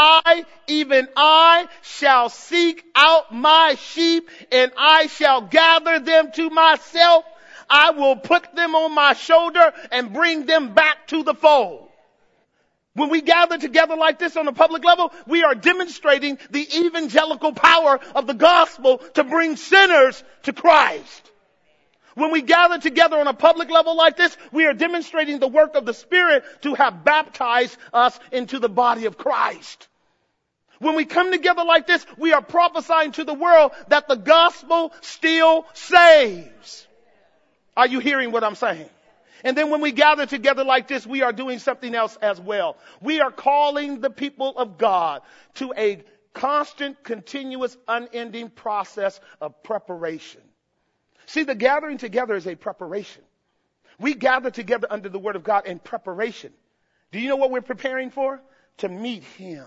even I shall seek out my sheep and I shall gather them to myself. I will put them on my shoulder and bring them back to the fold. When we gather together like this on a public level, we are demonstrating the evangelical power of the gospel to bring sinners to Christ. When we gather together on a public level like this, we are demonstrating the work of the Spirit to have baptized us into the body of Christ. When we come together like this, we are prophesying to the world that the gospel still saves. Are you hearing what I'm saying? And then when we gather together like this, we are doing something else as well. We are calling the people of God to a constant, continuous, unending process of preparation. See, the gathering together is a preparation. We gather together under the word of God in preparation. Do you know what we're preparing for? To meet him.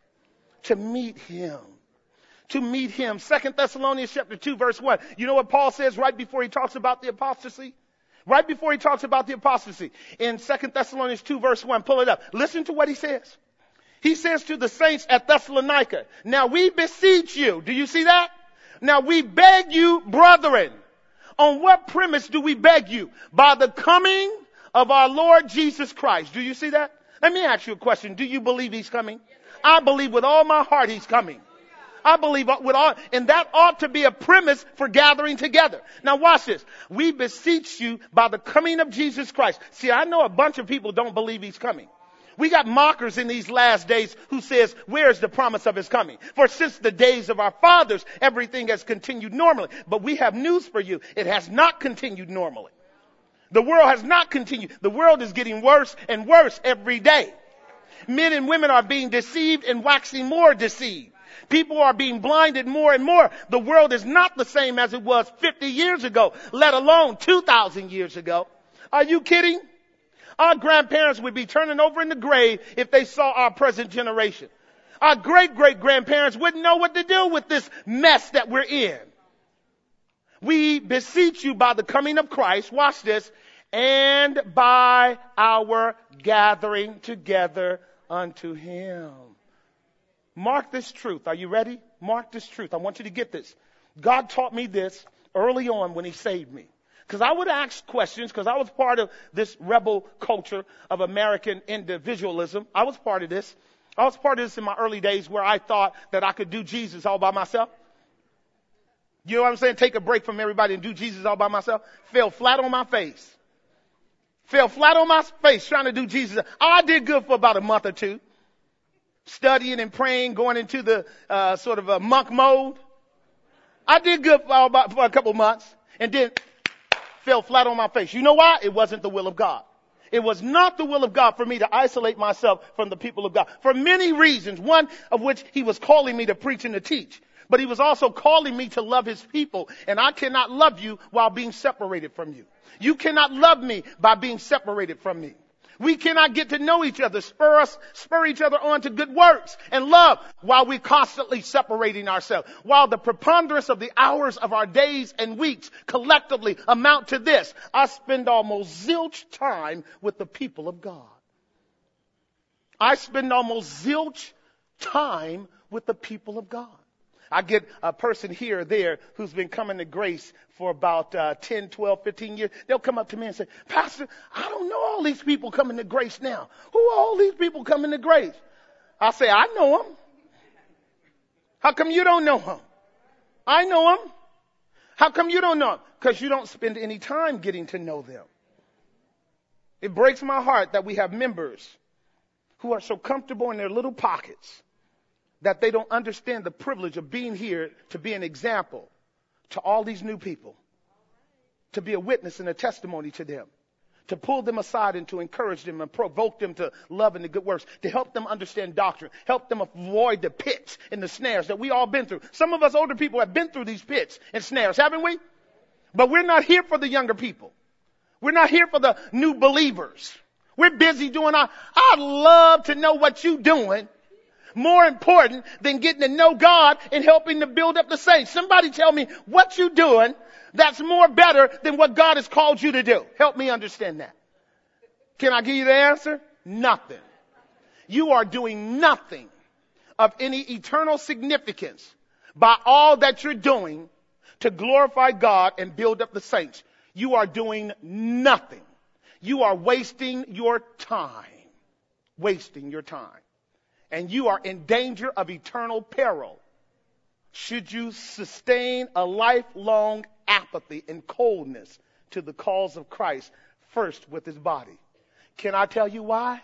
To meet him. To meet him. 2 Thessalonians chapter 2 verse 1. You know what Paul says right before he talks about the apostasy? Right before he talks about the apostasy. In 2 Thessalonians 2 verse 1. Pull it up. Listen to what he says. He says to the saints at Thessalonica, now we beseech you. Do you see that? Now we beg you, brethren. On what premise do we beg you? By the coming of our Lord Jesus Christ. Do you see that? Let me ask you a question. Do you believe he's coming? I believe with all my heart he's coming. I believe with all, and that ought to be a premise for gathering together. Now watch this. We beseech you by the coming of Jesus Christ. See, I know a bunch of people don't believe he's coming. We got mockers in these last days who says, where's the promise of his coming? For since the days of our fathers, everything has continued normally. But we have news for you. It has not continued normally. The world has not continued. The world is getting worse and worse every day. Men and women are being deceived and waxing more deceived. People are being blinded more and more. The world is not the same as it was 50 years ago, let alone 2,000 years ago. Are you kidding? Our grandparents would be turning over in the grave if they saw our present generation. Our great-great-grandparents wouldn't know what to do with this mess that we're in. We beseech you by the coming of Christ, watch this, and by our gathering together unto him. Mark this truth. Are you ready? Mark this truth. I want you to get this. God taught me this early on when he saved me. Because I would ask questions, because I was part of this rebel culture of American individualism. I was part of this. I was part of this in my early days where I thought that I could do Jesus all by myself. You know what I'm saying? Take a break from everybody and do Jesus all by myself. Fell flat on my face. Fell flat on my face trying to do Jesus. I did good for about a month or two. Studying and praying, going into the sort of a monk mode. I did good for a couple months. And then fell flat on my face. You know why? It wasn't the will of God. It was not the will of God for me to isolate myself from the people of God. For many reasons, one of which he was calling me to preach and to teach. But he was also calling me to love his people. And I cannot love you while being separated from you. You cannot love me by being separated from me. We cannot get to know each other, spur each other on to good works and love while we're constantly separating ourselves. While the preponderance of the hours of our days and weeks collectively amount to this, I spend almost zilch time with the people of God. I spend almost zilch time with the people of God. I get a person here or there who's been coming to grace for about 10, 12, 15 years. They'll come up to me and say, Pastor, I don't know all these people coming to grace now. Who are all these people coming to grace? I say, I know them. How come you don't know them? I know them. How come you don't know them? Because you don't spend any time getting to know them. It breaks my heart that we have members who are so comfortable in their little pockets that they don't understand the privilege of being here to be an example to all these new people, to be a witness and a testimony to them, to pull them aside and to encourage them and provoke them to love and the good works, to help them understand doctrine, help them avoid the pits and the snares that we all been through. Some of us older people have been through these pits and snares, haven't we? But we're not here for the younger people. We're not here for the new believers. We're busy doing I'd love to know what you're doing. More important than getting to know God and helping to build up the saints. Somebody tell me what you're doing that's more better than what God has called you to do. Help me understand that. Can I give you the answer? Nothing. You are doing nothing of any eternal significance by all that you're doing to glorify God and build up the saints. You are doing nothing. You are wasting your time. Wasting your time. And you are in danger of eternal peril should you sustain a lifelong apathy and coldness to the cause of Christ, first with his body. Can I tell you why?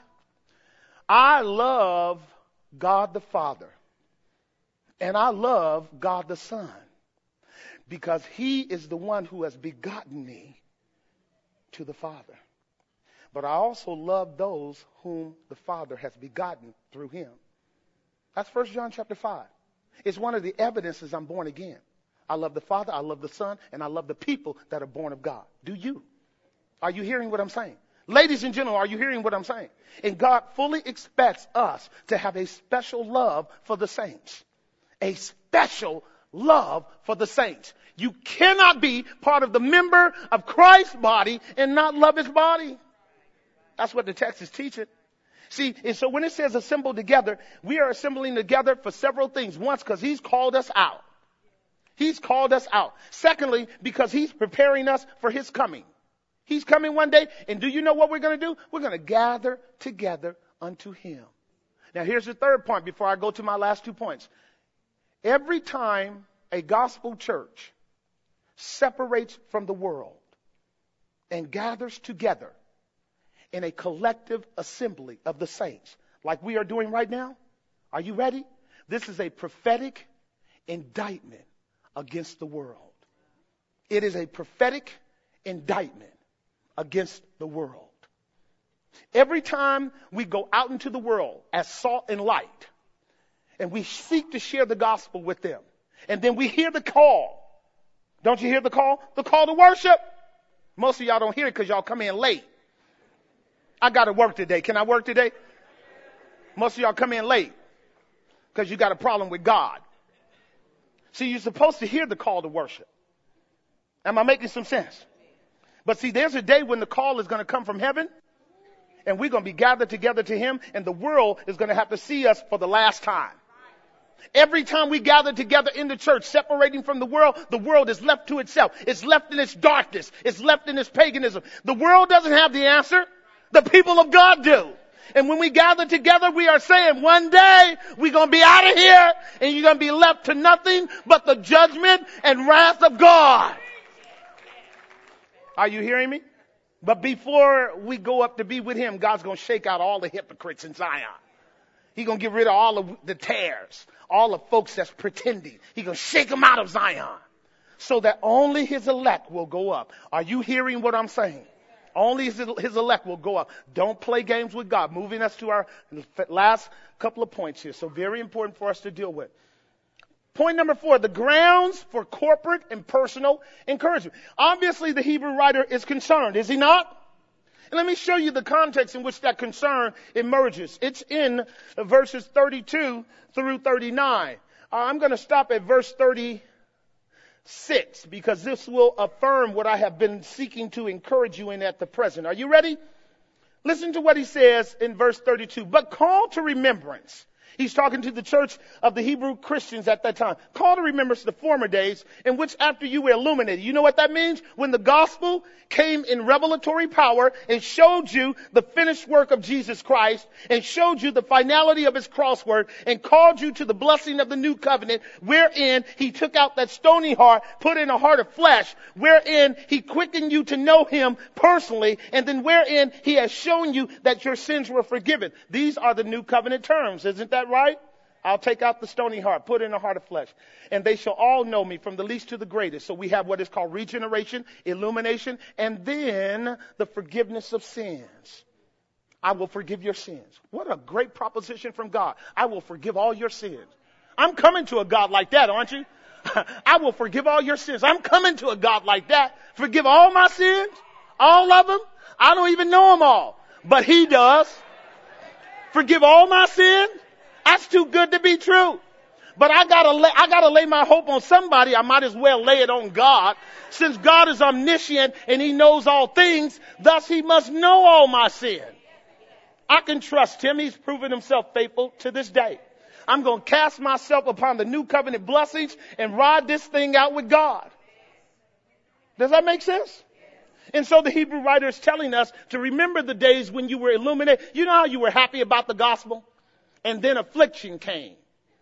I love God the Father, and I love God the Son, because he is the one who has begotten me to the Father. But I also love those whom the Father has begotten through him. That's 1 John chapter 5. It's one of the evidences I'm born again. I love the Father, I love the Son, and I love the people that are born of God. Do you? Are you hearing what I'm saying? Ladies and gentlemen, are you hearing what I'm saying? And God fully expects us to have a special love for the saints. A special love for the saints. You cannot be part of the member of Christ's body and not love his body. That's what the text is teaching. See, and so when it says assemble together, we are assembling together for several things. Once, because he's called us out. He's called us out. Secondly, because he's preparing us for his coming. He's coming one day, and do you know what we're going to do? We're going to gather together unto him. Now, here's the third point before I go to my last 2 points. Every time a gospel church separates from the world and gathers together in a collective assembly of the saints, like we are doing right now, are you ready? This is a prophetic indictment against the world. It is a prophetic indictment against the world. Every time we go out into the world as salt and light, and we seek to share the gospel with them, and then we hear the call. Don't you hear the call? The call to worship. Most of y'all don't hear it because y'all come in late. I got to work today. Can I work today? Most of y'all come in late because you got a problem with God. See, you're supposed to hear the call to worship. Am I making some sense? But see, there's a day when the call is going to come from heaven, and we're going to be gathered together to him, and the world is going to have to see us for the last time. Every time we gather together in the church, separating from the world is left to itself. It's left in its darkness. It's left in its paganism. The world doesn't have the answer. The people of God do. And when we gather together, we are saying one day we're going to be out of here and you're going to be left to nothing but the judgment and wrath of God. Are you hearing me? But before we go up to be with him, God's going to shake out all the hypocrites in Zion. He's going to get rid of all of the tares, all the folks that's pretending. He's going to shake them out of Zion so that only his elect will go up. Are you hearing what I'm saying? Only his elect will go up. Don't play games with God. Moving us to our last couple of points here. So very important for us to deal with. Point number 4, the grounds for corporate and personal encouragement. Obviously, the Hebrew writer is concerned, is he not? And let me show you the context in which that concern emerges. It's in verses 32 through 39. I'm going to stop at verse 36 because this will affirm what I have been seeking to encourage you in at the present. Are you ready? Listen to what he says in verse 32. But call to remembrance. He's talking to the church of the Hebrew Christians at that time. Call to remembrance the former days in which after you were illuminated. You know what that means? When the gospel came in revelatory power and showed you the finished work of Jesus Christ and showed you the finality of his cross work and called you to the blessing of the new covenant wherein he took out that stony heart, put in a heart of flesh, wherein he quickened you to know him personally, and then wherein he has shown you that your sins were forgiven. These are the new covenant terms. Isn't that right? I'll take out the stony heart, put in a heart of flesh. And they shall all know me from the least to the greatest. So we have what is called regeneration, illumination, and then the forgiveness of sins. I will forgive your sins. What a great proposition from God. I will forgive all your sins. I'm coming to a God like that, aren't you? I will forgive all your sins. I'm coming to a God like that. Forgive all my sins, all of them. I don't even know them all, but he does. Forgive all my sins. That's too good to be true. But I gotta lay my hope on somebody. I might as well lay it on God. Since God is omniscient and he knows all things, thus he must know all my sin. I can trust him. He's proven himself faithful to this day. I'm going to cast myself upon the new covenant blessings and ride this thing out with God. Does that make sense? And so the Hebrew writer is telling us to remember the days when you were illuminated. You know how you were happy about the gospel? And then affliction came.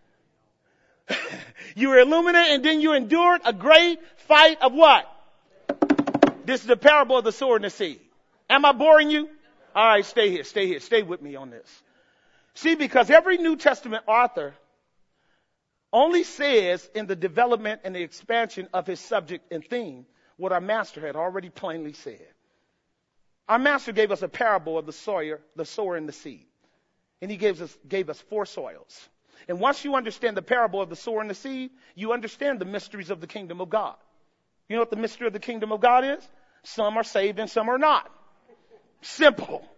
You were illuminated and then you endured a great fight of what? This is the parable of the sower and the seed. Am I boring you? All right, stay here. Stay with me on this. See, because every New Testament author only says in the development and the expansion of his subject and theme what our master had already plainly said. Our master gave us a parable of the sower and the seed. And he gave us 4 soils. And once you understand the parable of the sower and the seed, you understand the mysteries of the kingdom of God. You know what the mystery of the kingdom of God is? Some are saved and some are not. Simple.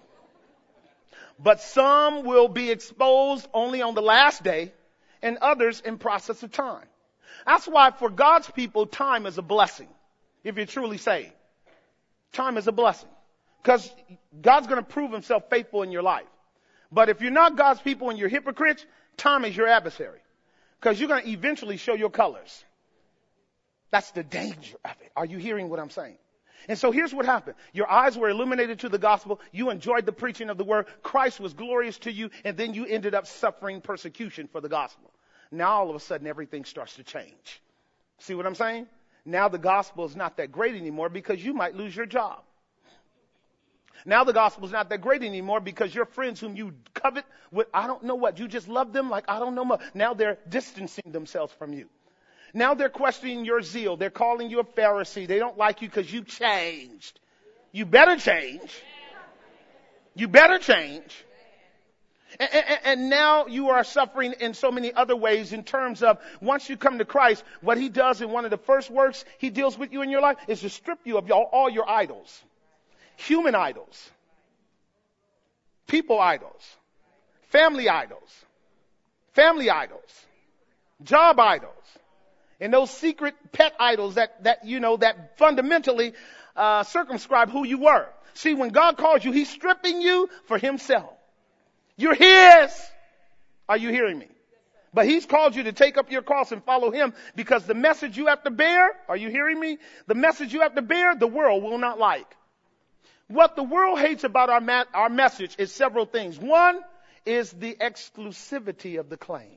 But some will be exposed only on the last day and others in process of time. That's why for God's people, time is a blessing. If you're truly saved, time is a blessing because God's going to prove himself faithful in your life. But if you're not God's people and you're hypocrites, time is your adversary because you're going to eventually show your colors. That's the danger of it. Are you hearing what I'm saying? And so here's what happened. Your eyes were illuminated to the gospel. You enjoyed the preaching of the word. Christ was glorious to you. And then you ended up suffering persecution for the gospel. Now all of a sudden everything starts to change. See what I'm saying? Now the gospel is not that great anymore because you might lose your job. Now the gospel is not that great anymore because your friends whom you covet with, I don't know what, you just love them like I don't know what. Now they're distancing themselves from you. Now they're questioning your zeal. They're calling you a Pharisee. They don't like you because you changed. You better change. You better change. And now you are suffering in so many other ways in terms of once you come to Christ, what he does in one of the first works he deals with you in your life is to strip you of all your idols. Human idols. People idols. Family idols. Family idols. Job idols. And those secret pet idols that fundamentally circumscribe who you were. See, when God calls you, he's stripping you for himself. You're his. Are you hearing me? But he's called you to take up your cross and follow him because the message you have to bear, are you hearing me? The message you have to bear, the world will not like. What the world hates about our message is several things. One is the exclusivity of the claims.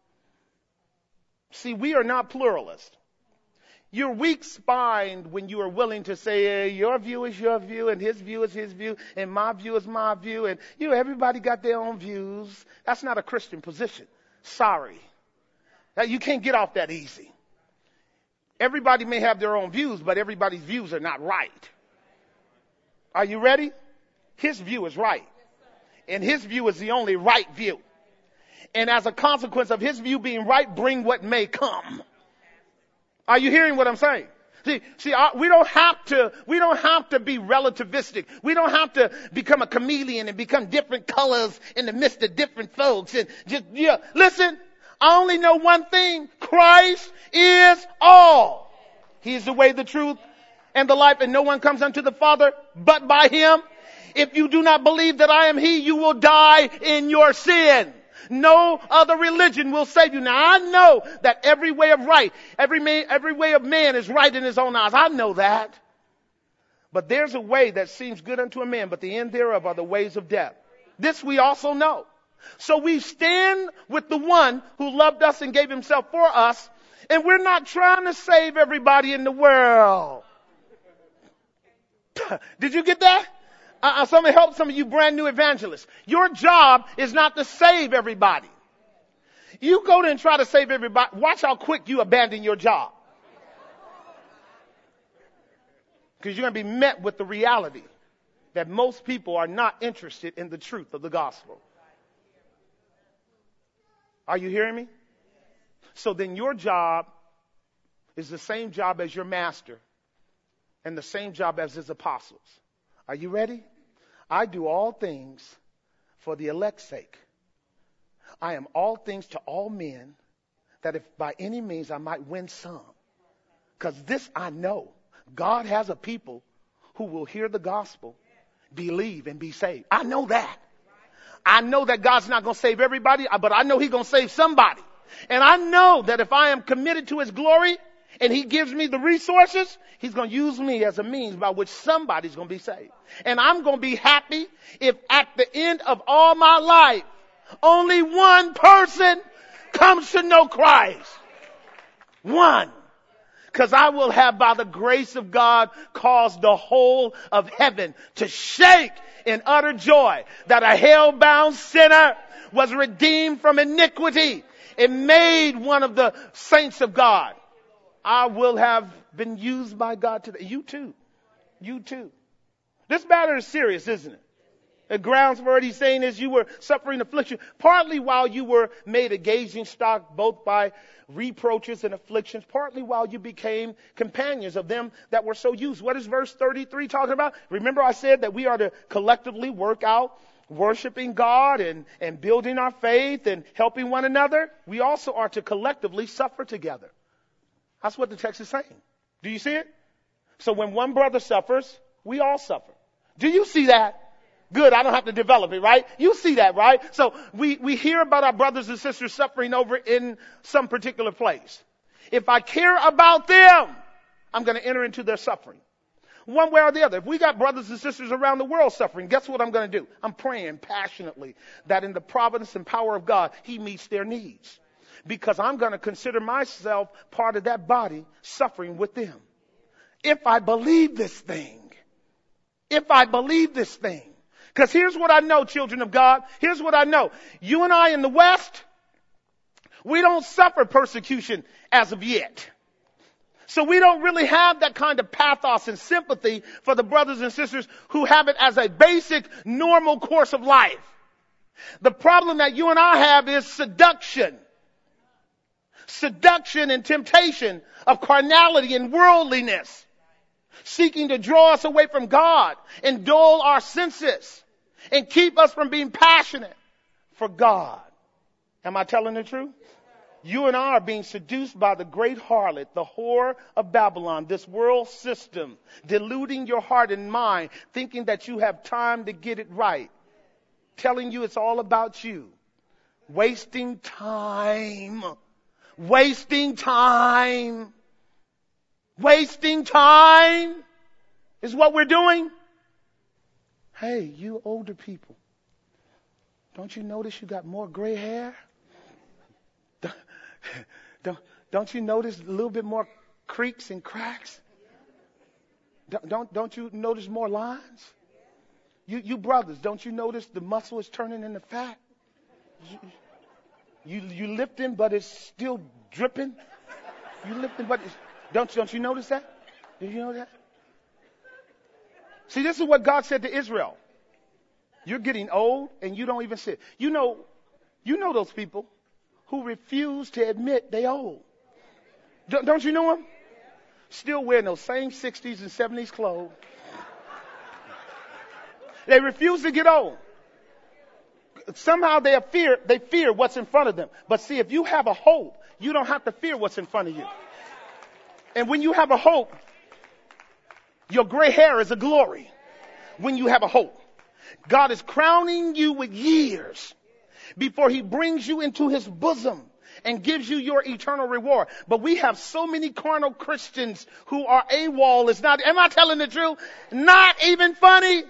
See, we are not pluralist. You're weak-spined when you are willing to say, your view is your view, and his view is his view, and my view is my view, and everybody got their own views. That's not a Christian position. Sorry. You can't get off that easy. Everybody may have their own views, but everybody's views are not right. Are you ready? His view is right. And his view is the only right view. And as a consequence of his view being right, bring what may come. Are you hearing what I'm saying? See, we don't have to be relativistic. We don't have to become a chameleon and become different colors in the midst of different folks. And listen, I only know one thing. Christ is all. He is the way, the truth, and the life, and no one comes unto the Father but by him. If you do not believe that I am he, you will die in your sin. No other religion will save you. Now I know that every way of right, every way of man is right in his own eyes. I know that. But there's a way that seems good unto a man, but the end thereof are the ways of death. This we also know. So we stand with the one who loved us and gave himself for us, and we're not trying to save everybody in the world. Did you get that? Somebody help some of you brand new evangelists. Your job is not to save everybody. You go there and try to save everybody. Watch how quick you abandon your job. Because you're going to be met with the reality that most people are not interested in the truth of the gospel. Are you hearing me? So then your job is the same job as your master and the same job as his apostles. Are you ready? I do all things for the elect's sake. I am all things to all men, that if by any means I might win some. Because this I know. God has a people who will hear the gospel, believe, and be saved. I know that. I know that God's not going to save everybody, but I know he's going to save somebody. And I know that if I am committed to his glory and he gives me the resources, he's going to use me as a means by which somebody's going to be saved. And I'm going to be happy if at the end of all my life, only one person comes to know Christ. One. Because I will have, by the grace of God, caused the whole of heaven to shake in utter joy that a hell-bound sinner was redeemed from iniquity and made one of the saints of God. I will have been used by God today. You too. You too. This matter is serious, isn't it? The grounds for it, he's saying, is you were suffering affliction, partly while you were made a gauging stock, both by reproaches and afflictions, partly while you became companions of them that were so used. What is verse 33 talking about? Remember I said that we are to collectively work out worshiping God and building our faith and helping one another. We also are to collectively suffer together. That's what the text is saying. Do you see it? So when one brother suffers, we all suffer. Do you see that? Good, I don't have to develop it, right? You see that, right? So we hear about our brothers and sisters suffering over in some particular place. If I care about them, I'm going to enter into their suffering. One way or the other. If we got brothers and sisters around the world suffering, guess what I'm going to do? I'm praying passionately that in the providence and power of God, he meets their needs. because I'm going to consider myself part of that body suffering with them. If I believe this thing. If I believe this thing. Because here's what I know, children of God. Here's what I know. You and I in the West, we don't suffer persecution as of yet. So we don't really have that kind of pathos and sympathy for the brothers and sisters who have it as a basic, normal course of life. The problem that you and I have is seduction. Seduction and temptation of carnality and worldliness, seeking to draw us away from God and dull our senses and keep us from being passionate for God. Am I telling the truth? You and I are being seduced by the great harlot, the whore of Babylon, this world system, deluding your heart and mind, thinking that you have time to get it right, telling you it's all about you. Wasting time. Wasting time. Wasting time is what we're doing. Hey, you older people, don't you notice you got more gray hair? Don't you notice a little bit more creaks and cracks? Don't you notice more lines? You brothers, don't you notice the muscle is turning into fat? You lifting, but it's still dripping. You lifting, but don't you notice that? Did you know that? See, this is what God said to Israel. You're getting old and you don't even see it. You know those people who refuse to admit they old. Don't you know them? Still wearing those same 60s and 70s clothes. They refuse to get old. Somehow they fear what's in front of them. But see, if you have a hope, you don't have to fear what's in front of you. And when you have a hope, your gray hair is a glory. When you have a hope, God is crowning you with years before he brings you into his bosom and gives you your eternal reward. But we have so many carnal Christians who are AWOL. It's not, am I telling the truth? Not even funny.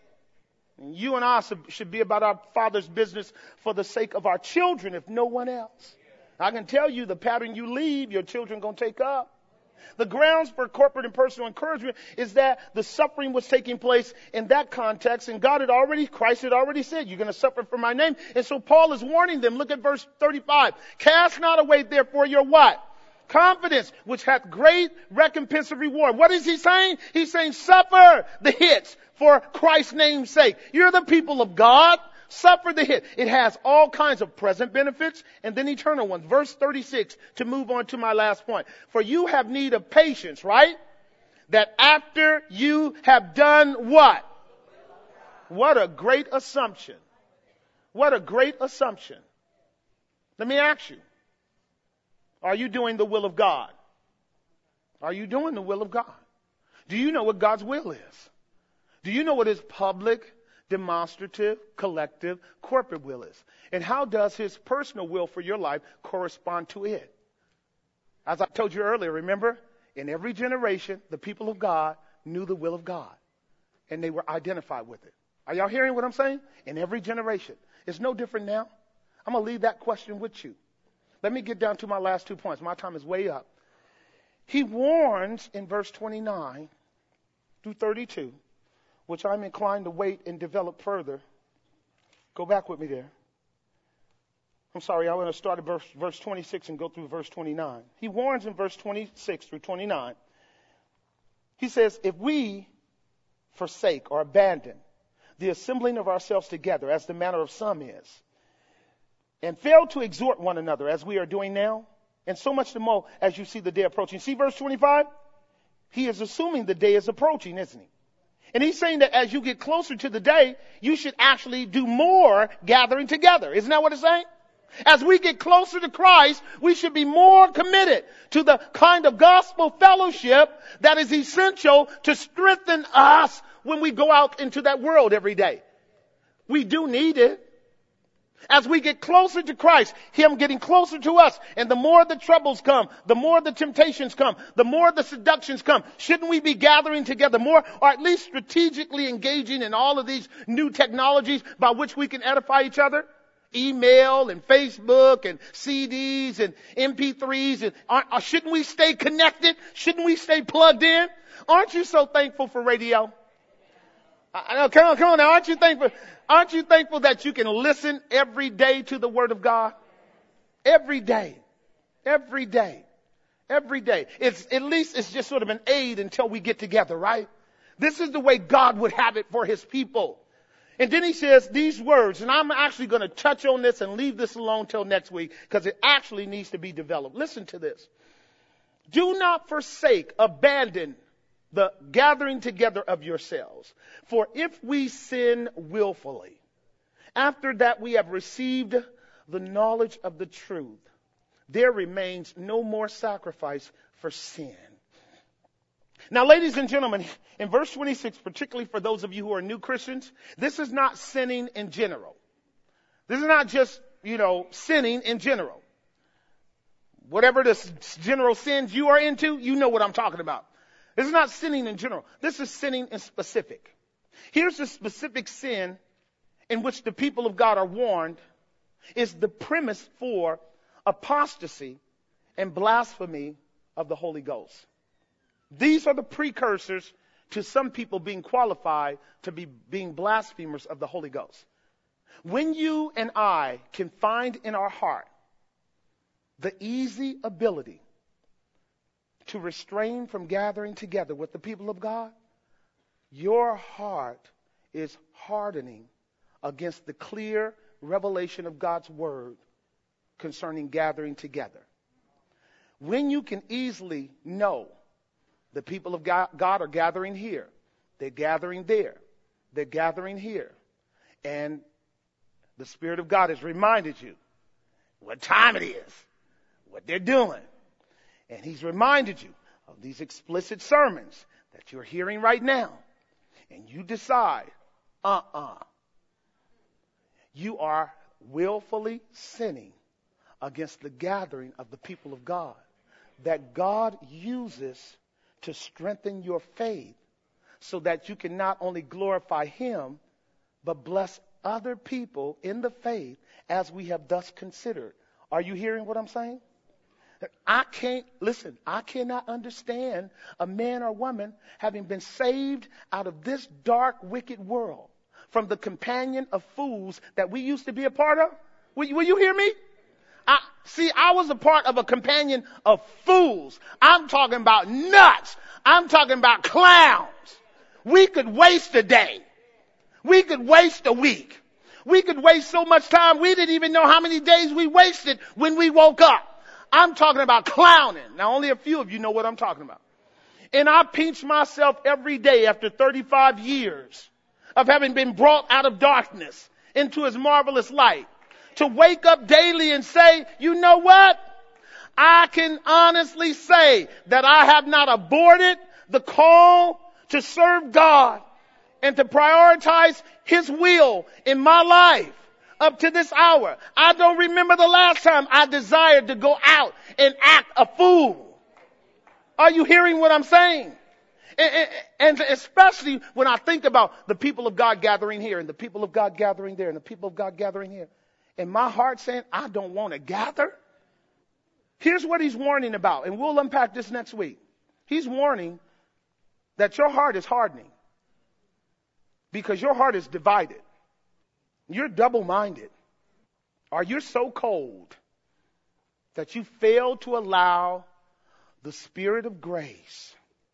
You and I should be about our Father's business for the sake of our children, if no one else. I can tell you the pattern you leave, your children going to take up. The grounds for corporate and personal encouragement is that the suffering was taking place in that context, and Christ had already said, you're going to suffer for my name. And so Paul is warning them. Look at verse 35. Cast not away therefore your what? Confidence, which hath great recompense of reward. What is he saying? He's saying suffer the hits for Christ's name's sake. You're the people of God. Suffer the hit. It has all kinds of present benefits and then eternal ones. Verse 36, to move on to my last point. For you have need of patience, right? That after you have done what? What a great assumption. What a great assumption. Let me ask you. Are you doing the will of God? Are you doing the will of God? Do you know what God's will is? Do you know what his public, demonstrative, collective, corporate will is? And how does his personal will for your life correspond to it? As I told you earlier, remember, in every generation, the people of God knew the will of God. And they were identified with it. Are y'all hearing what I'm saying? In every generation. It's no different now. I'm going to leave that question with you. Let me get down to my last 2 points. My time is way up. He warns in verse 29 through 32, which I'm inclined to wait and develop further. Go back with me there. I'm sorry, I'm going to start at verse 26 and go through verse 29. He warns in verse 26 through 29. He says, if we forsake or abandon the assembling of ourselves together, as the manner of some is, and fail to exhort one another, as we are doing now, and so much the more as you see the day approaching. See verse 25? He is assuming the day is approaching, isn't he? And he's saying that as you get closer to the day, you should actually do more gathering together. Isn't that what it's saying? As we get closer to Christ, we should be more committed to the kind of gospel fellowship that is essential to strengthen us when we go out into that world every day. We do need it. As we get closer to Christ, him getting closer to us, and the more the troubles come, the more the temptations come, the more the seductions come, shouldn't we be gathering together more, or at least strategically engaging in all of these new technologies by which we can edify each other? email and Facebook and CDs and MP3s. And shouldn't we stay connected? Shouldn't we stay plugged in? Aren't you so thankful for radio? Come on now. Aren't you thankful? Aren't you thankful that you can listen every day to the Word of God? Every day. Every day. Every day. At least it's just sort of an aid until we get together, right? This is the way God would have it for His people. And then He says these words, and I'm actually going to touch on this and leave this alone till next week because it actually needs to be developed. Listen to this. Do not forsake, abandon the gathering together of yourselves. For if we sin willfully, after that we have received the knowledge of the truth, there remains no more sacrifice for sin. Now, ladies and gentlemen, in verse 26, particularly for those of you who are new Christians, this is not sinning in general. This is not just, sinning in general. Whatever the general sins you are into, you know what I'm talking about. This is not sinning in general. This is sinning in specific. Here's the specific sin in which the people of God are warned is the premise for apostasy and blasphemy of the Holy Ghost. These are the precursors to some people being qualified to be being blasphemers of the Holy Ghost. When you and I can find in our heart the easy ability to restrain from gathering together with the people of God, your heart is hardening against the clear revelation of God's word concerning gathering together. When you can easily know the people of God are gathering here, they're gathering there, they're gathering here, and the Spirit of God has reminded you what time it is, what they're doing, and He's reminded you of these explicit sermons that you're hearing right now, and you decide, you are willfully sinning against the gathering of the people of God that God uses to strengthen your faith so that you can not only glorify Him, but bless other people in the faith as we have thus considered. Are you hearing what I'm saying? I cannot understand a man or woman having been saved out of this dark, wicked world from the companion of fools that we used to be a part of. Will you hear me? I was a part of a companion of fools. I'm talking about nuts. I'm talking about clowns. We could waste a day. We could waste a week. We could waste so much time we didn't even know how many days we wasted when we woke up. I'm talking about clowning. Now, only a few of you know what I'm talking about. And I pinch myself every day after 35 years of having been brought out of darkness into His marvelous light to wake up daily and say, you know what? I can honestly say that I have not aborted the call to serve God and to prioritize His will in my life up to this hour. I don't remember the last time I desired to go out and act a fool. Are you hearing what I'm saying? And especially when I think about the people of God gathering here and the people of God gathering there and the people of God gathering here. And my heart saying, I don't want to gather. Here's what He's warning about, and we'll unpack this next week. He's warning that your heart is hardening because your heart is divided. You're double-minded. Or you're so cold that you fail to allow the Spirit of grace,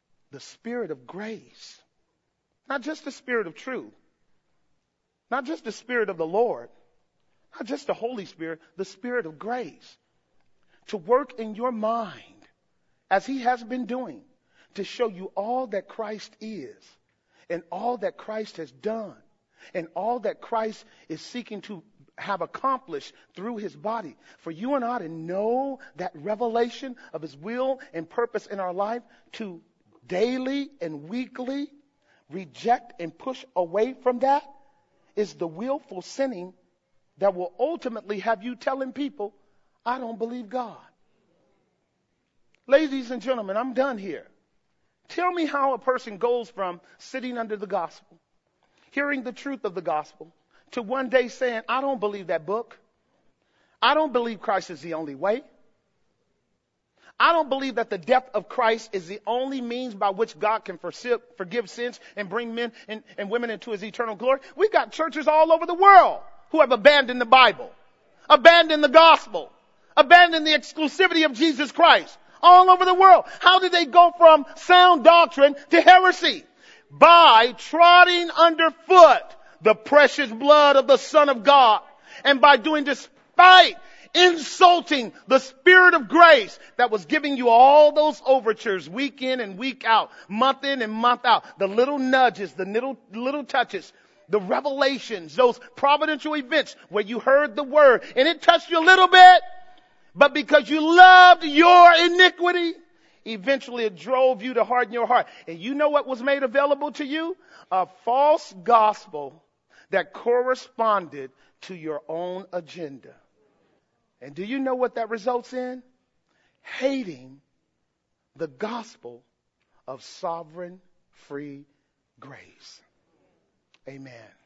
not just the Spirit of truth, not just the Spirit of the Lord, not just the Holy Spirit, the Spirit of grace, to work in your mind as He has been doing to show you all that Christ is and all that Christ has done and all that Christ is seeking to have accomplished through His body. For you and I to know that revelation of His will and purpose in our life, to daily and weekly reject and push away from that, is the willful sinning that will ultimately have you telling people, I don't believe God. Ladies and gentlemen, I'm done here. Tell me how a person goes from sitting under the gospel, hearing the truth of the gospel, to one day saying, I don't believe that book. I don't believe Christ is the only way. I don't believe that the death of Christ is the only means by which God can forgive sins and bring men and women into his eternal glory. We've got churches all over the world who have abandoned the Bible, abandoned the gospel, abandoned the exclusivity of Jesus Christ all over the world. How did they go from sound doctrine to heresy? By trotting underfoot the precious blood of the Son of God, and by doing despite insulting the Spirit of grace that was giving you all those overtures week in and week out, month in and month out, the little nudges, the little touches, the revelations, those providential events where you heard the word and it touched you a little bit, but because you loved your iniquity, eventually it drove you to harden your heart. And you know what was made available to you? A false gospel that corresponded to your own agenda. And do you know what that results in? Hating the gospel of sovereign free grace. Amen.